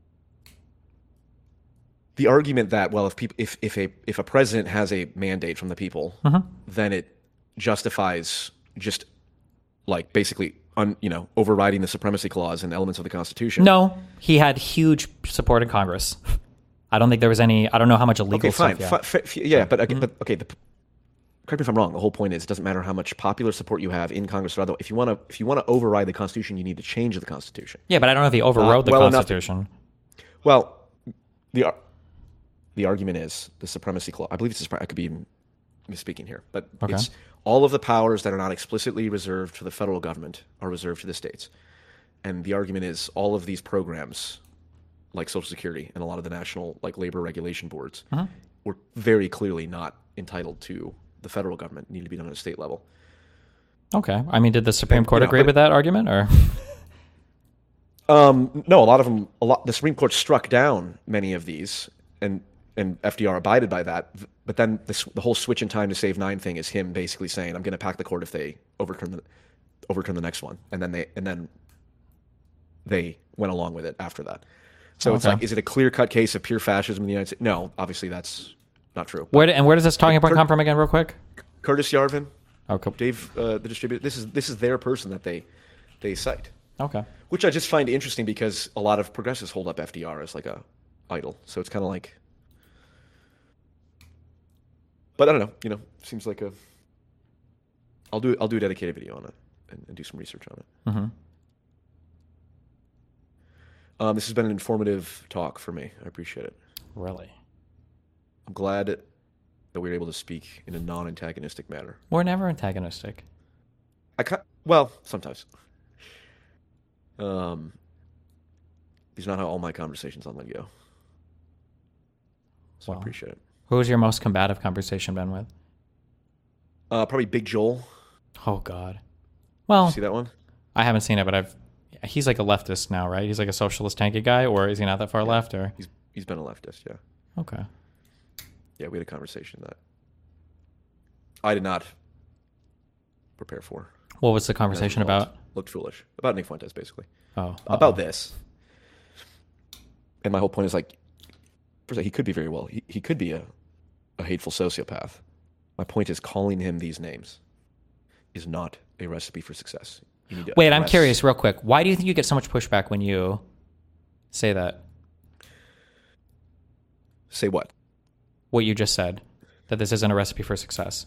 The argument that, well, if people, if if a if a president has a mandate from the people, uh-huh. then it justifies just like basically un, you know overriding the supremacy clause and elements of the Constitution. No, he had huge support in Congress. I don't think there was any. I don't know how much illegal okay, fine. stuff. Yeah, F- f- yeah but, mm-hmm. but okay. The, correct me if I'm wrong. The whole point is it doesn't matter how much popular support you have in Congress or other. If you want to if you want to override the Constitution, you need to change the Constitution. Yeah, but I don't know if he overrode uh, the well Constitution. Enough, well, the. The argument is the supremacy clause. I believe it's. I could be misspeaking here, but okay. it's all of the powers that are not explicitly reserved to the federal government are reserved to the states. And the argument is all of these programs, like Social Security and a lot of the national like labor regulation boards, uh-huh. were very clearly not entitled to the federal government. Need to be done at a state level. Okay. I mean, did the Supreme and, Court you know, agree but, with that argument, or? um, no, a lot of them. A lot. The Supreme Court struck down many of these, and. And F D R abided by that, but then this, the whole switch in time to save nine thing is him basically saying, "I'm going to pack the court if they overturn the overturn the next one," and then they and then they went along with it after that. So okay. It's like, is it a clear cut case of pure fascism in the United States? No, obviously that's not true. Where and where does this talking point come from again, real quick? Curtis Yarvin, okay, Dave, uh, the distributor. This is this is their person that they they cite. Okay, which I just find interesting because a lot of progressives hold up F D R as like a idol. So it's kind of like. But I don't know, you know, seems like a. I'll do I'll do a dedicated video on it and, and do some research on it. Mm-hmm. Um, this has been an informative talk for me. I appreciate it. Really, I'm glad that we were able to speak in a non-antagonistic manner. We're never antagonistic. I can't, well, sometimes. Um, it's not how all my conversations online go. So well. I appreciate it. Who was your most combative conversation been with? Uh, probably Big Joel. Oh God. Well, see that one? I haven't seen it, but I've. He's like a leftist now, right? He's like a socialist tanky guy, or is he not that far yeah. left? Or he's he's been a leftist, yeah. Okay. Yeah, we had a conversation that I did not prepare for. What was the conversation about? Looked foolish about Nick Fuentes, basically. Oh, uh-oh. About this. And my whole point is like, first, he could be very well. He he could be a. a hateful sociopath. My point is calling him these names is not a recipe for success. You need to Wait, address... I'm curious real quick. Why do you think you get so much pushback when you say that? Say what? What you just said, that this isn't a recipe for success.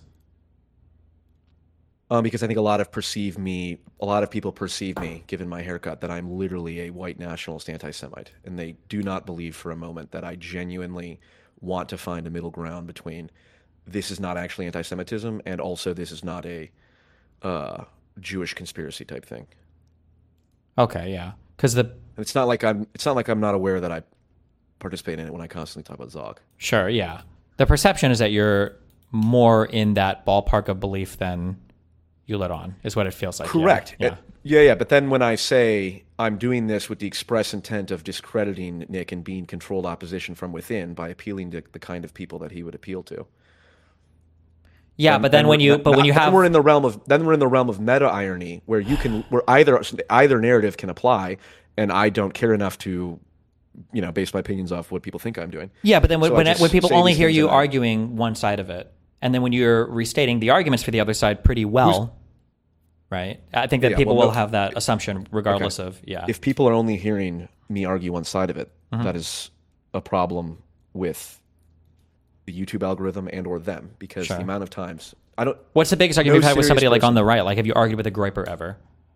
Um, because I think a lot of perceive me, a lot of people perceive me, given my haircut, that I'm literally a white nationalist anti-Semite. And they do not believe for a moment that I genuinely want to find a middle ground between this is not actually anti-Semitism and also this is not a uh, Jewish conspiracy type thing. Okay, yeah, because the and it's not like I'm it's not like I'm not aware that I participate in it when I constantly talk about Zog. Sure, yeah. The perception is that you're more in that ballpark of belief than you let on, is what it feels like. Correct. Yeah, yeah. Yeah, yeah. But then when I say I'm doing this with the express intent of discrediting Nick and being controlled opposition from within by appealing to the kind of people that he would appeal to. Yeah, then, but then, then when you but when you then have we're in the realm of then we're in the realm of meta irony where you can where either either narrative can apply, and I don't care enough to, you know, base my opinions off what people think I'm doing. Yeah, but then when So I when, just when people say only these hear things you and I- arguing one side of it, and then when you're restating the arguments for the other side pretty well, right? I think that Yeah, people well, will no- have that assumption regardless of yeah. If people are only hearing me argue one side of it, Mm-hmm. that is a problem with the YouTube algorithm and or them, because Sure. the amount of times I don't. What's the biggest argument No you've had with serious somebody like on person- the right? Like, have you argued with a Groyper ever?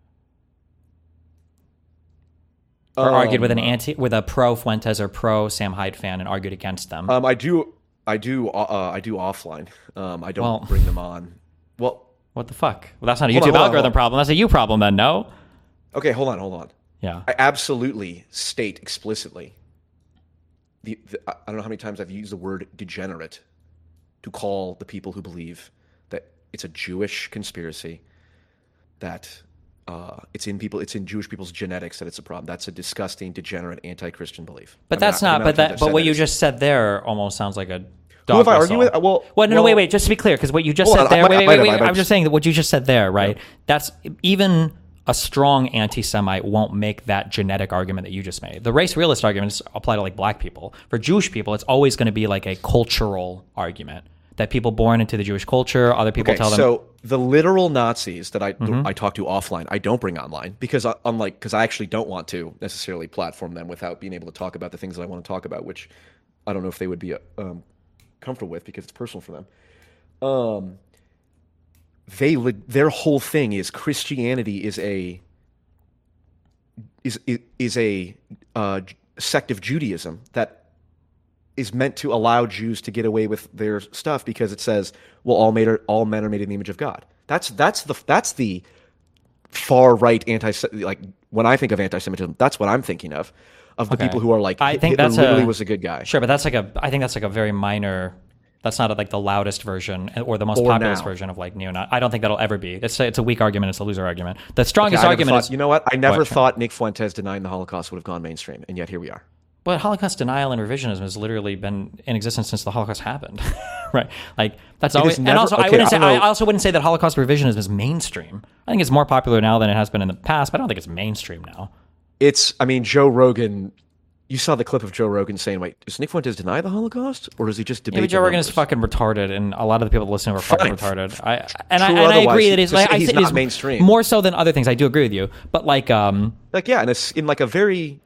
Or argued with an Um, anti, with a pro Fuentes or pro Sam Hyde fan and argued against them? Um, I do, I do, uh, I do offline. Um, I don't Well- bring them on. Well, What the fuck? Well, that's not a Hold YouTube on, hold on, algorithm hold on. problem. That's a you problem then, no? okay, hold on, hold on. Yeah. I absolutely state explicitly. The, the I don't know how many times I've used the word degenerate to call the people who believe that it's a Jewish conspiracy, that uh, it's in people, it's in Jewish people's genetics that it's a problem. That's a disgusting, degenerate, anti-Christian belief. But I mean, that's I- the not. amount But of times that. I've But said what that you is- just said there almost sounds like a. Who Dog have I whistle. argued with? Well, Well, no, no, well- wait, wait. Just to be clear, because what you just Hold said on, I there. might- Wait, I wait, might wait, have, wait. I might I'm just have- saying that what you just said there, right? That's even a strong anti-Semite won't make that genetic argument that you just made. The race realist arguments apply to like black people. For Jewish people, it's always going to be like a cultural argument that people born into the Jewish culture, other people Okay, tell them. so the literal Nazis that I Mm-hmm. I talk to offline, I don't bring online because I, unlike because I actually don't want to necessarily platform them without being able to talk about the things that I want to talk about, which I don't know if they would be um, comfortable with because it's personal for them. Um, they li- their whole thing is Christianity is a is is, is a uh, sect of Judaism that is meant to allow Jews to get away with their stuff because it says, well, all made are, all men are made in the image of God. That's that's the that's the far right anti like when I think of anti-Semitism, that's what I'm thinking of of the Okay. people who are like I think Hitler that's literally a- was a good guy. Sure, but that's like a. I think that's like a very minor. That's not like the loudest version or the most Or populist now. version of like neo-Nazi. I don't think that'll ever be. It's a, it's a weak argument. It's a loser argument. The strongest I never argument thought- is you know what? I never What? thought Nick Fuentes denying the Holocaust would have gone mainstream, and yet here we are. But Holocaust denial and revisionism has literally been in existence since the Holocaust happened, right? Like that's It always. is and never- also, I okay, wouldn't I say. don't I know. also wouldn't say that Holocaust revisionism is mainstream. I think it's more popular now than it has been in the past, but I don't think it's mainstream now. It's, I mean, Joe Rogan. You saw the clip of Joe Rogan saying, "Wait, does Nick Fuentes deny the Holocaust, or does he just debate?" Yeah, but Joe the Rogan is numbers?" fucking retarded, and a lot of the people that listen to him are fucking Fine. retarded. I and I True and or I agree otherwise, that it's to like say I he's say it not is mainstream. more so than other things. I do agree with you, but like um. Like, yeah, in a s in like a very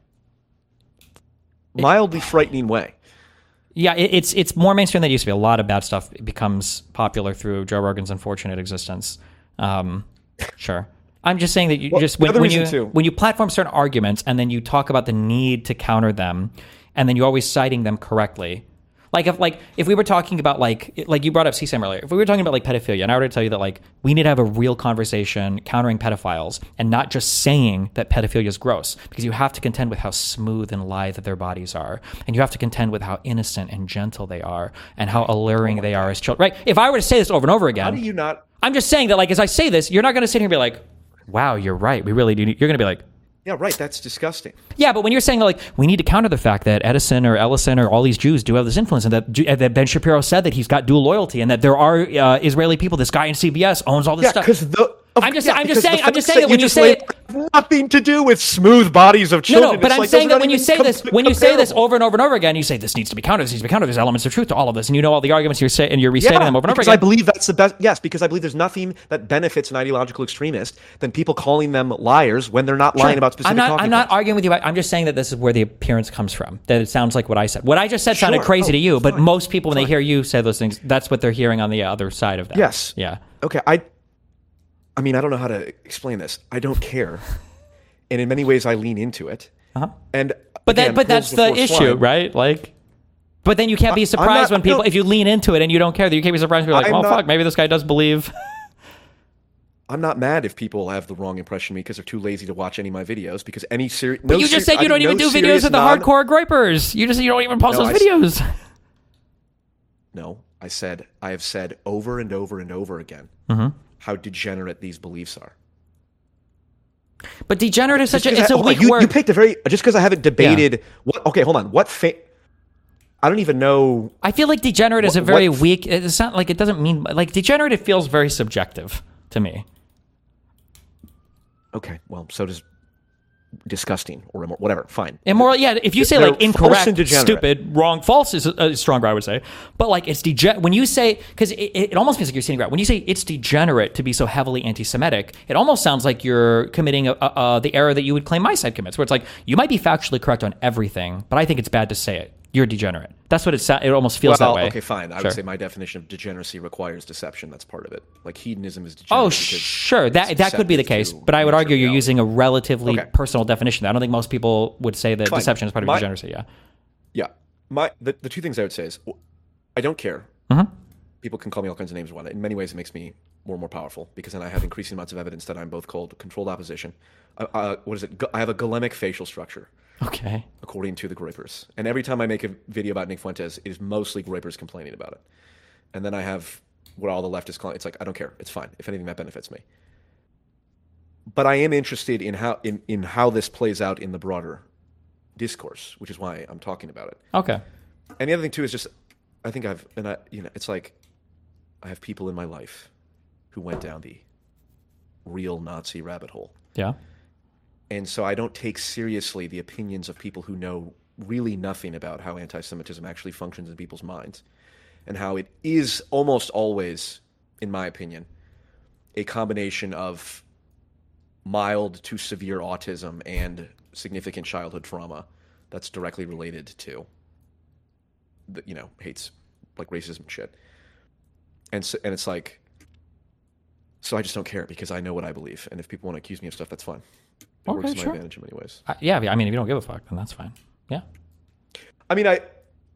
mildly frightening way. Yeah, it, it's it's more mainstream than it used to be. A lot of bad stuff becomes popular through Joe Rogan's unfortunate existence. Um, sure. I'm just saying that you Well, just the when, other when you reason, too- when you platform certain arguments and then you talk about the need to counter them, and then you're always citing them correctly. Like if like if we were talking about like like you brought up C SAM earlier, if we were talking about like pedophilia, and I already tell you that like we need to have a real conversation countering pedophiles and not just saying that pedophilia is gross, because you have to contend with how smooth and lithe their bodies are, and you have to contend with how innocent and gentle they are, and how alluring they are as children. Right? If I were to say this over and over again, How do you not? I'm just saying that like as I say this, you're not going to sit here and be like, "Wow, you're right. We really do." Need, you're going to be like. Yeah, right. That's disgusting. Yeah, but when you're saying like we need to counter the fact that Edison or Ellison or all these Jews do have this influence, and that Ju- that Ben Shapiro said that he's got dual loyalty, and that there are uh, Israeli people. This guy in C B S owns all this Yeah, stuff. because the. I'm just- yeah, I'm just because the saying- I'm just facts saying that when you just say laid have nothing to do with smooth bodies of No, children. no, but It's I'm like, saying those are that when not you even say com- this, when you say this comparable. over and over and over again, you say this needs to be countered. This needs to be countered. There's elements of truth to all of this, and you know all the arguments you're saying, and you're restating Yeah, them over and over because again. I believe that's the best. Yes, because I believe there's nothing that benefits an ideological extremist than people calling them liars when they're not lying Sure. about specific I'm not. talking I'm not points. arguing with you. I'm just saying that this is where the appearance comes from. That it sounds like what I said. What I just said sounded Sure. crazy Oh, to you, but fine. most people, when they Fine. hear you say those things, that's what they're hearing on the other side of that. Yes. Yeah. Okay, I. I mean, I don't know how to explain this. I don't care, and in many ways, I lean into it. Uh-huh. And But that, again, but that's pearls the before issue, swine. right? Like, but then you can't be I'm surprised not- when people, no. if you lean into it and you don't care, that you can't be surprised when you're like, I'm well, not- fuck, maybe this guy does believe. I'm not mad if people have the wrong impression of me because they're too lazy to watch any of my videos. Because any serious, But you just said you don't even do videos with the hardcore gripers. You just said you don't even post No, those I s- videos. No, I said I have said over and over and over again Mm-hmm. how degenerate these beliefs are. But degenerate is such a, Just 'cause it's I- a hold on, weak you, word. You picked a very just because I haven't debated. What? Okay, hold on. What? Fa- I don't even know. I feel like degenerate is a What- very what- weak. It's not like it doesn't mean like degenerate. It feels very subjective to me. Okay, well, so does disgusting or immoral, whatever. Fine. Immoral, yeah. If you say They're like false incorrect, and degenerate. stupid, wrong, false is uh, stronger, I would say. But like it's dege- when you say because it, it almost feels like you're saying right. When you say it's degenerate to be so heavily anti-Semitic, it almost sounds like you're committing a, a, a, the error that you would claim my side commits, where it's like you might be factually correct on everything, but I think it's bad to say it. You're degenerate. That's what it sa- It almost feels Well, that way. okay, fine. I Sure. would say my definition of degeneracy requires deception. That's part of it. Like hedonism is degenerate. Oh, because sure. That that could be the deceptive case, to but I would nature argue you're reality. using a relatively Okay. personal definition. I don't think most people would say that Fine. deception is part of My- degeneracy. Yeah. Yeah. My the, the two things I would say is w- I don't care. Mhm. People can call me all kinds of names. One, in many ways, it makes me more and more powerful because then I have increasing amounts of evidence that I'm both called controlled opposition. Uh, uh, what is it? G- I have a golemic facial structure, Okay. according to the Groypers. And every time I make a video about Nick Fuentes, it is mostly Groypers complaining about it. And then I have what all the leftists call it. It's like I don't care. It's fine. If anything, that benefits me. But I am interested in how in, in how this plays out in the broader discourse, which is why I'm talking about it. Okay. And the other thing too is just, I think I've, and I, you know, it's like, I have people in my life who went down the real Nazi rabbit hole, Yeah. and so I don't take seriously the opinions of people who know really nothing about how anti-Semitism actually functions in people's minds, and how it is almost always, in my opinion, a combination of mild to severe autism and significant childhood trauma that's directly related to the, you know, hates like racism and shit. And so, and it's like, so I just don't care because I know what I believe. And if people want to accuse me of stuff, that's fine. It works Okay, to my sure. advantage in many ways. I, yeah. I mean, if you don't give a fuck, then that's fine. Yeah. I mean, I,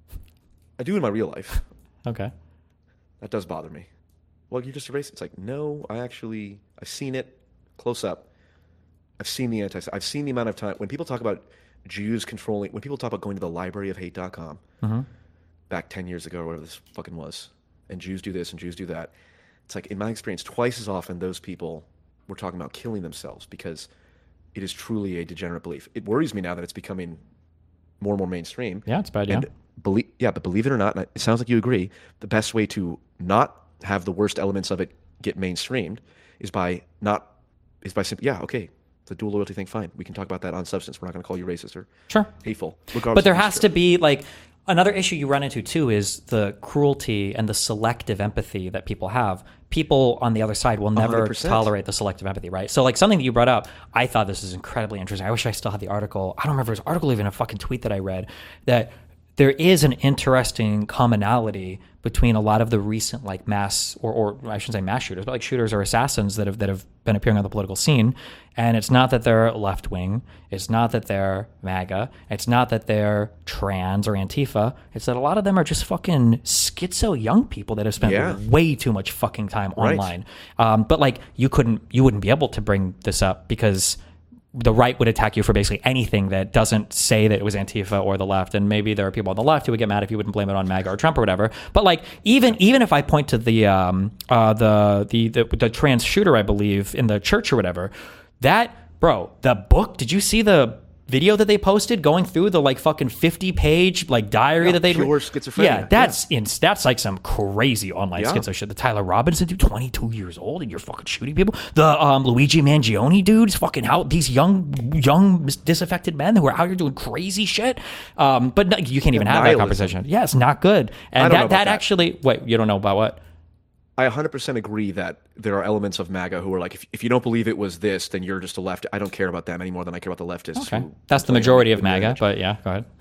I do in my real life. Okay. That does bother me. Well, you're just a racist. It's like, no, I actually, I've seen it close up. I've seen the anti, I've seen the amount of time when people talk about Jews controlling, when people talk about going to the library of hate dot com Mm-hmm. back ten years ago or whatever this fucking was, and Jews do this and Jews do that. It's like, in my experience, twice as often those people were talking about killing themselves because it is truly a degenerate belief. It worries me now that it's becoming more and more mainstream. Yeah, it's bad. Yeah. And believe, yeah, but believe it or not, and it sounds like you agree, the best way to not have the worst elements of it get mainstreamed is by not, is by simply, yeah, okay, the dual loyalty thing, fine. We can talk about that on substance. We're not going to call you racist or Sure. hateful, regardless. But there of who's has true. to be like another issue you run into too is the cruelty and the selective empathy that people have. People on the other side will never one hundred percent. tolerate the selective empathy, right? So like something that you brought up, I thought this is incredibly interesting. I wish I still had the article. I don't remember if it was an article, even a fucking tweet that I read, that there is an interesting commonality between a lot of the recent like mass or, or I shouldn't say mass shooters, but like shooters or assassins that have that have been appearing on the political scene. And it's not that they're left wing, it's not that they're MAGA, it's not that they're trans or Antifa. It's that a lot of them are just fucking schizo young people that have spent Yeah. way too much fucking time Right. online. Um, but like you couldn't you wouldn't be able to bring this up because the right would attack you for basically anything that doesn't say that it was Antifa or the left. And maybe there are people on the left who would get mad if you wouldn't blame it on MAGA or Trump or whatever. But like even even if I point to the um uh the the the, the trans shooter, I believe, in the church or whatever, that bro, the book. Did you see the video that they posted going through the like fucking fifty page like diary Yeah, that they pure schizophrenia. Yeah, that's in that's like some crazy online Yeah. schizo shit. The Tyler Robinson dude, twenty-two years old, and you're fucking shooting people. The um, Luigi Mangione dude is fucking out. These young young mis- disaffected men who are out here doing crazy shit. Um, but no, you can't even have that nihilism. conversation. Yeah, it's not good. And I don't that know about that that. actually wait, you don't know about what? I one hundred percent agree that there are elements of MAGA who are like, if, if you don't believe it was this, then you're just a left. I don't care about them any more than I care about the leftists. Okay, who that's the play on majority of the MAGA. image. But yeah, go ahead.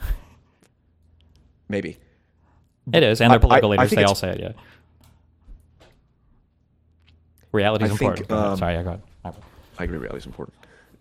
Maybe. It is, and their I- political I- I leaders, think they all it's- say it. Yeah. Reality is I think, important. Go ahead. um, Sorry, yeah, go ahead. My bad. I agree reality is important.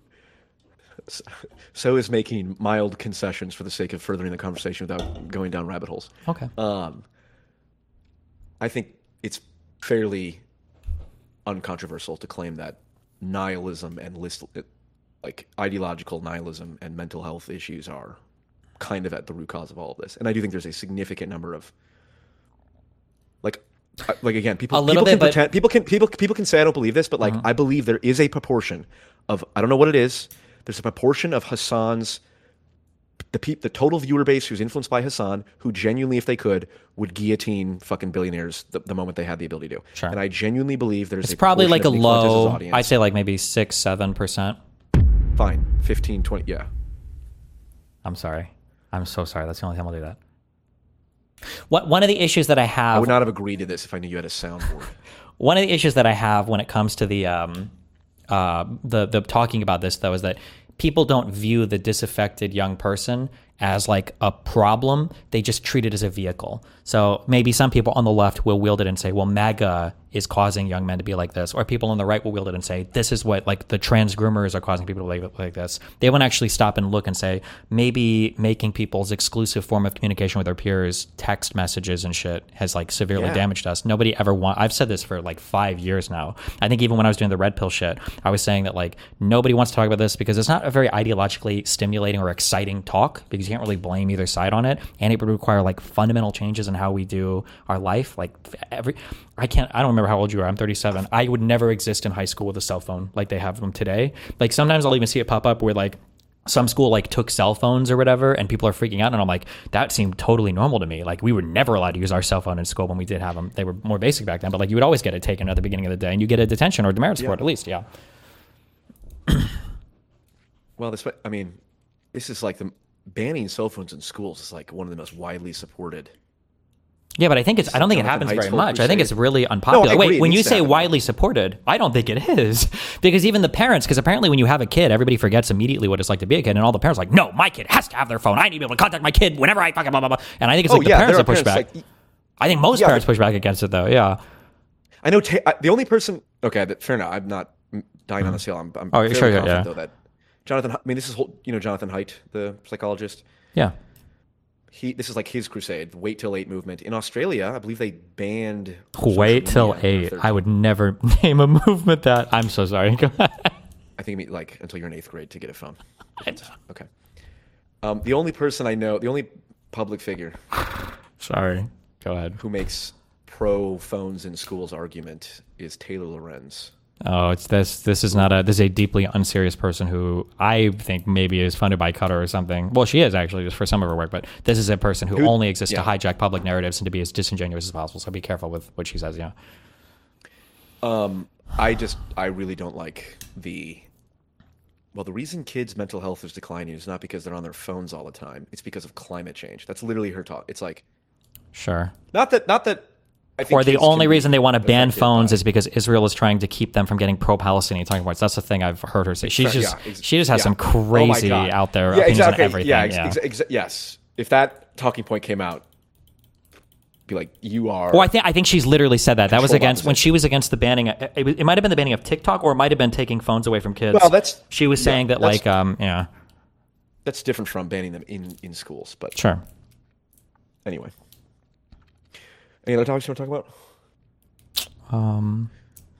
So is making mild concessions for the sake of furthering the conversation without going down rabbit holes. Okay. Um, I think it's fairly uncontroversial to claim that nihilism and list, like ideological nihilism and mental health issues are kind of at the root cause of all of this. And I do think there's a significant number of like uh, like again, people A little people can bit, but- pretend people can people people can say I don't believe this, but like I believe there is a proportion of I don't know what it is. There's a proportion of Hassan's the peop, the total viewer base who's influenced by Hassan, who genuinely, if they could, would guillotine fucking billionaires the, the moment they had the ability to. Sure. And I genuinely believe there's It's a probably portion like a of Nick Fuentes' low, audience. I'd say like maybe six, seven percent. Fine, fifteen, twenty, yeah. I'm sorry. I'm so sorry. That's the only time I'll do that. What one of the issues that I have, I would not have agreed to this if I knew you had a soundboard. one of the issues that I have when it comes to the um, uh, the the talking about this though is that people don't view the disaffected young person as like a problem. They just treat it as a vehicle. So maybe some people on the left will wield it and say, well, MAGA is causing young men to be like this. Or people on the right will wield it and say, this is what like the trans groomers are causing people to be like this. They won't actually stop and look and say, maybe making people's exclusive form of communication with their peers, text messages and shit, has like severely Yeah. damaged us. Nobody ever want. I've said this for like five years now. I think even when I was doing the red pill shit, I was saying that like nobody wants to talk about this because it's not a very ideologically stimulating or exciting talk because you can't really blame either side on it, and it would require like fundamental changes in how we do our life. Like every, I can't. I don't remember how old you are. I'm thirty-seven. I would never exist in high school with a cell phone like they have them today. Like sometimes I'll even see it pop up where like some school like took cell phones or whatever, and people are freaking out, and I'm like, that seemed totally normal to me. Like we were never allowed to use our cell phone in school when we did have them. They were more basic back then, but like you would always get it taken at the beginning of the day, and you get a detention or demerits Yeah. for it at least. Yeah. Well, this, I mean, this is like the banning cell phones in schools is like one of the most widely supported. Yeah, but I think it's. I don't think it Jonathan happens Haidt's very whole much. I think crusade. it's really unpopular. No, I agree. Wait, It when you needs to say happen. widely supported, I don't think it is because even the parents. Because apparently, when you have a kid, everybody forgets immediately what it's like to be a kid, and all the parents are like, no, my kid has to have their phone. I need to be able to contact my kid whenever I fucking blah blah blah. And I think it's like Oh, the yeah, parents there that are push parents, back. like, I think most yeah, parents push back against it, though. Yeah. I know ta- I- the only person. Okay, that, fair enough. I'm not dying on this hill. I'm, I'm Oh, fairly sure, yeah, confident yeah. though that Jonathan. I mean, this is whole, you know Jonathan Haidt, the psychologist. Yeah. He this is like his crusade, the Wait Till Eight movement in Australia. I believe they banned. social Wait till media in eight. third- I would never name a movement that. I'm so sorry. Go ahead. I think you mean, like until you're in eighth grade to get a phone. Okay. Um, the only person I know, the only public figure Sorry. Go ahead. who makes pro phones in schools argument is Taylor Lorenz. Oh, it's this. This is not a. This is a deeply unserious person who I think maybe is funded by Qatar or something. Well, she is actually just for some of her work, but this is a person who, Who- only exists yeah. to hijack public narratives and to be as disingenuous as possible. So be careful with what she says. Yeah. Um, I just, I really don't like the. Well, the reason kids' mental health is declining is not because they're on their phones all the time. It's because of climate change. That's literally her talk. It's like Sure. not that, not that. I think Or the kids only can be reason they want to ban affected phones by- is because Israel is trying to keep them from getting pro-Palestinian talking points. That's the thing I've heard her say. She's Fair- just yeah, ex- she just has yeah. some Oh my crazy God. out there yeah, opinions exactly. on everything. Yeah, Yeah. ex- ex- ex- yes. If that talking point came out, be like, you are. Well, I think I think she's literally said that. That was Control against when opposition. she was against the banning. It, it, it might have been the banning of TikTok, or it might have been taking phones away from kids. Well, that's- she was yeah, saying that that's- like um yeah That's different from banning them in, in schools. But sure. anyway. Any other topics you want to talk about? Um,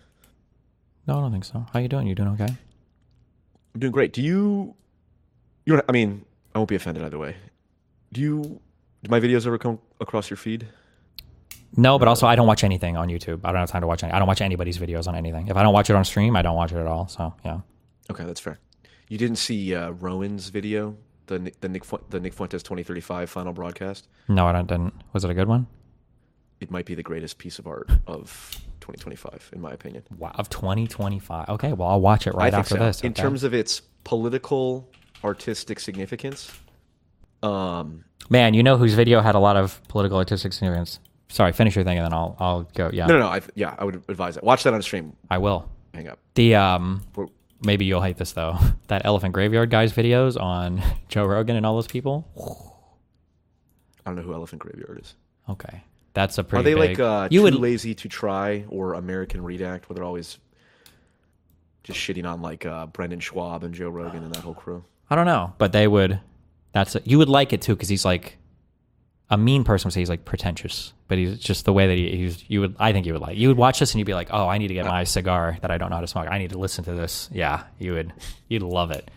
no, I don't think so. How you doing? You doing okay? I'm doing great. Do you? You don't, I mean, I won't be offended either way. Do you? Do my videos ever come across your feed? No, but also I don't watch anything on YouTube. I don't have time to watch any. I don't watch anybody's videos on anything. If I don't watch it on stream, I don't watch it at all. So yeah. Okay, that's fair. You didn't see uh, Rowan's video, the Ni- the Nick Fu- the Nick Fuentes twenty thirty-five final broadcast. No, I don't, didn't. Was it a good one? It might be the greatest piece of art of twenty twenty-five, in my opinion. Wow, of twenty twenty-five. Okay, well I'll watch it right I think after so. this. In okay? terms of its political, artistic significance, um, Man, you know whose video had a lot of political artistic significance? Sorry, finish your thing and then I'll I'll go. Yeah, no, no, no. I, yeah, I would advise it. Watch that on stream. I will. Hang up. The um, We're- maybe you'll hate this though. That Elephant Graveyard guys videos on Joe Rogan and all those people. I don't know who Elephant Graveyard is. Okay, that's a Are pretty. they big, like uh, you Too would Lazy to Try or American Redact, where they're always just shitting on like uh, Brendan Schwab and Joe Rogan and that whole crew? I don't know, but they would. That's a, you would like it too because he's like a mean person would say he's like pretentious, but he's just the way that he, he's. You would, I think you would like. You would watch this and you'd be like, oh, I need to get my cigar that I don't know how to smoke. I need to listen to this. Yeah, you would. You'd love it.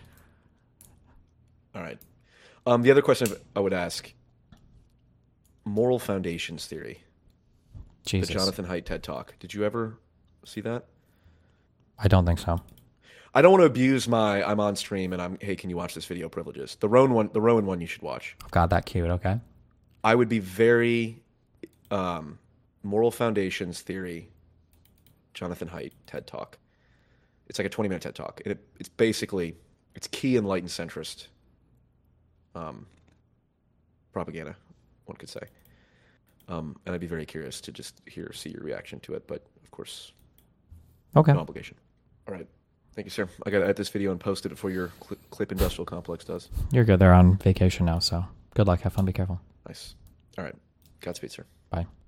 All right. Um, the other question I would ask: moral foundations theory, Jesus, the Jonathan Haidt TED Talk. Did you ever see that? I don't think so. I don't want to abuse my I'm on stream and I'm hey, can you watch this video privileges. The Rowan one, the Rowan one you should watch. God, that cute. Okay. I would be very um, moral foundations theory. Jonathan Haidt TED Talk. It's like a twenty minute TED Talk. And it, it's basically it's key enlightened centrist um, propaganda, one could say. Um, and I'd be very curious to just hear see your reaction to it. But of course, Okay. no obligation. All right. Thank you, sir. I got to edit this video and post it before your Cl- Clip Industrial Complex does. You're good. They're on vacation now, so good luck. Have fun. Be careful. Nice. All right. Godspeed, sir. Bye.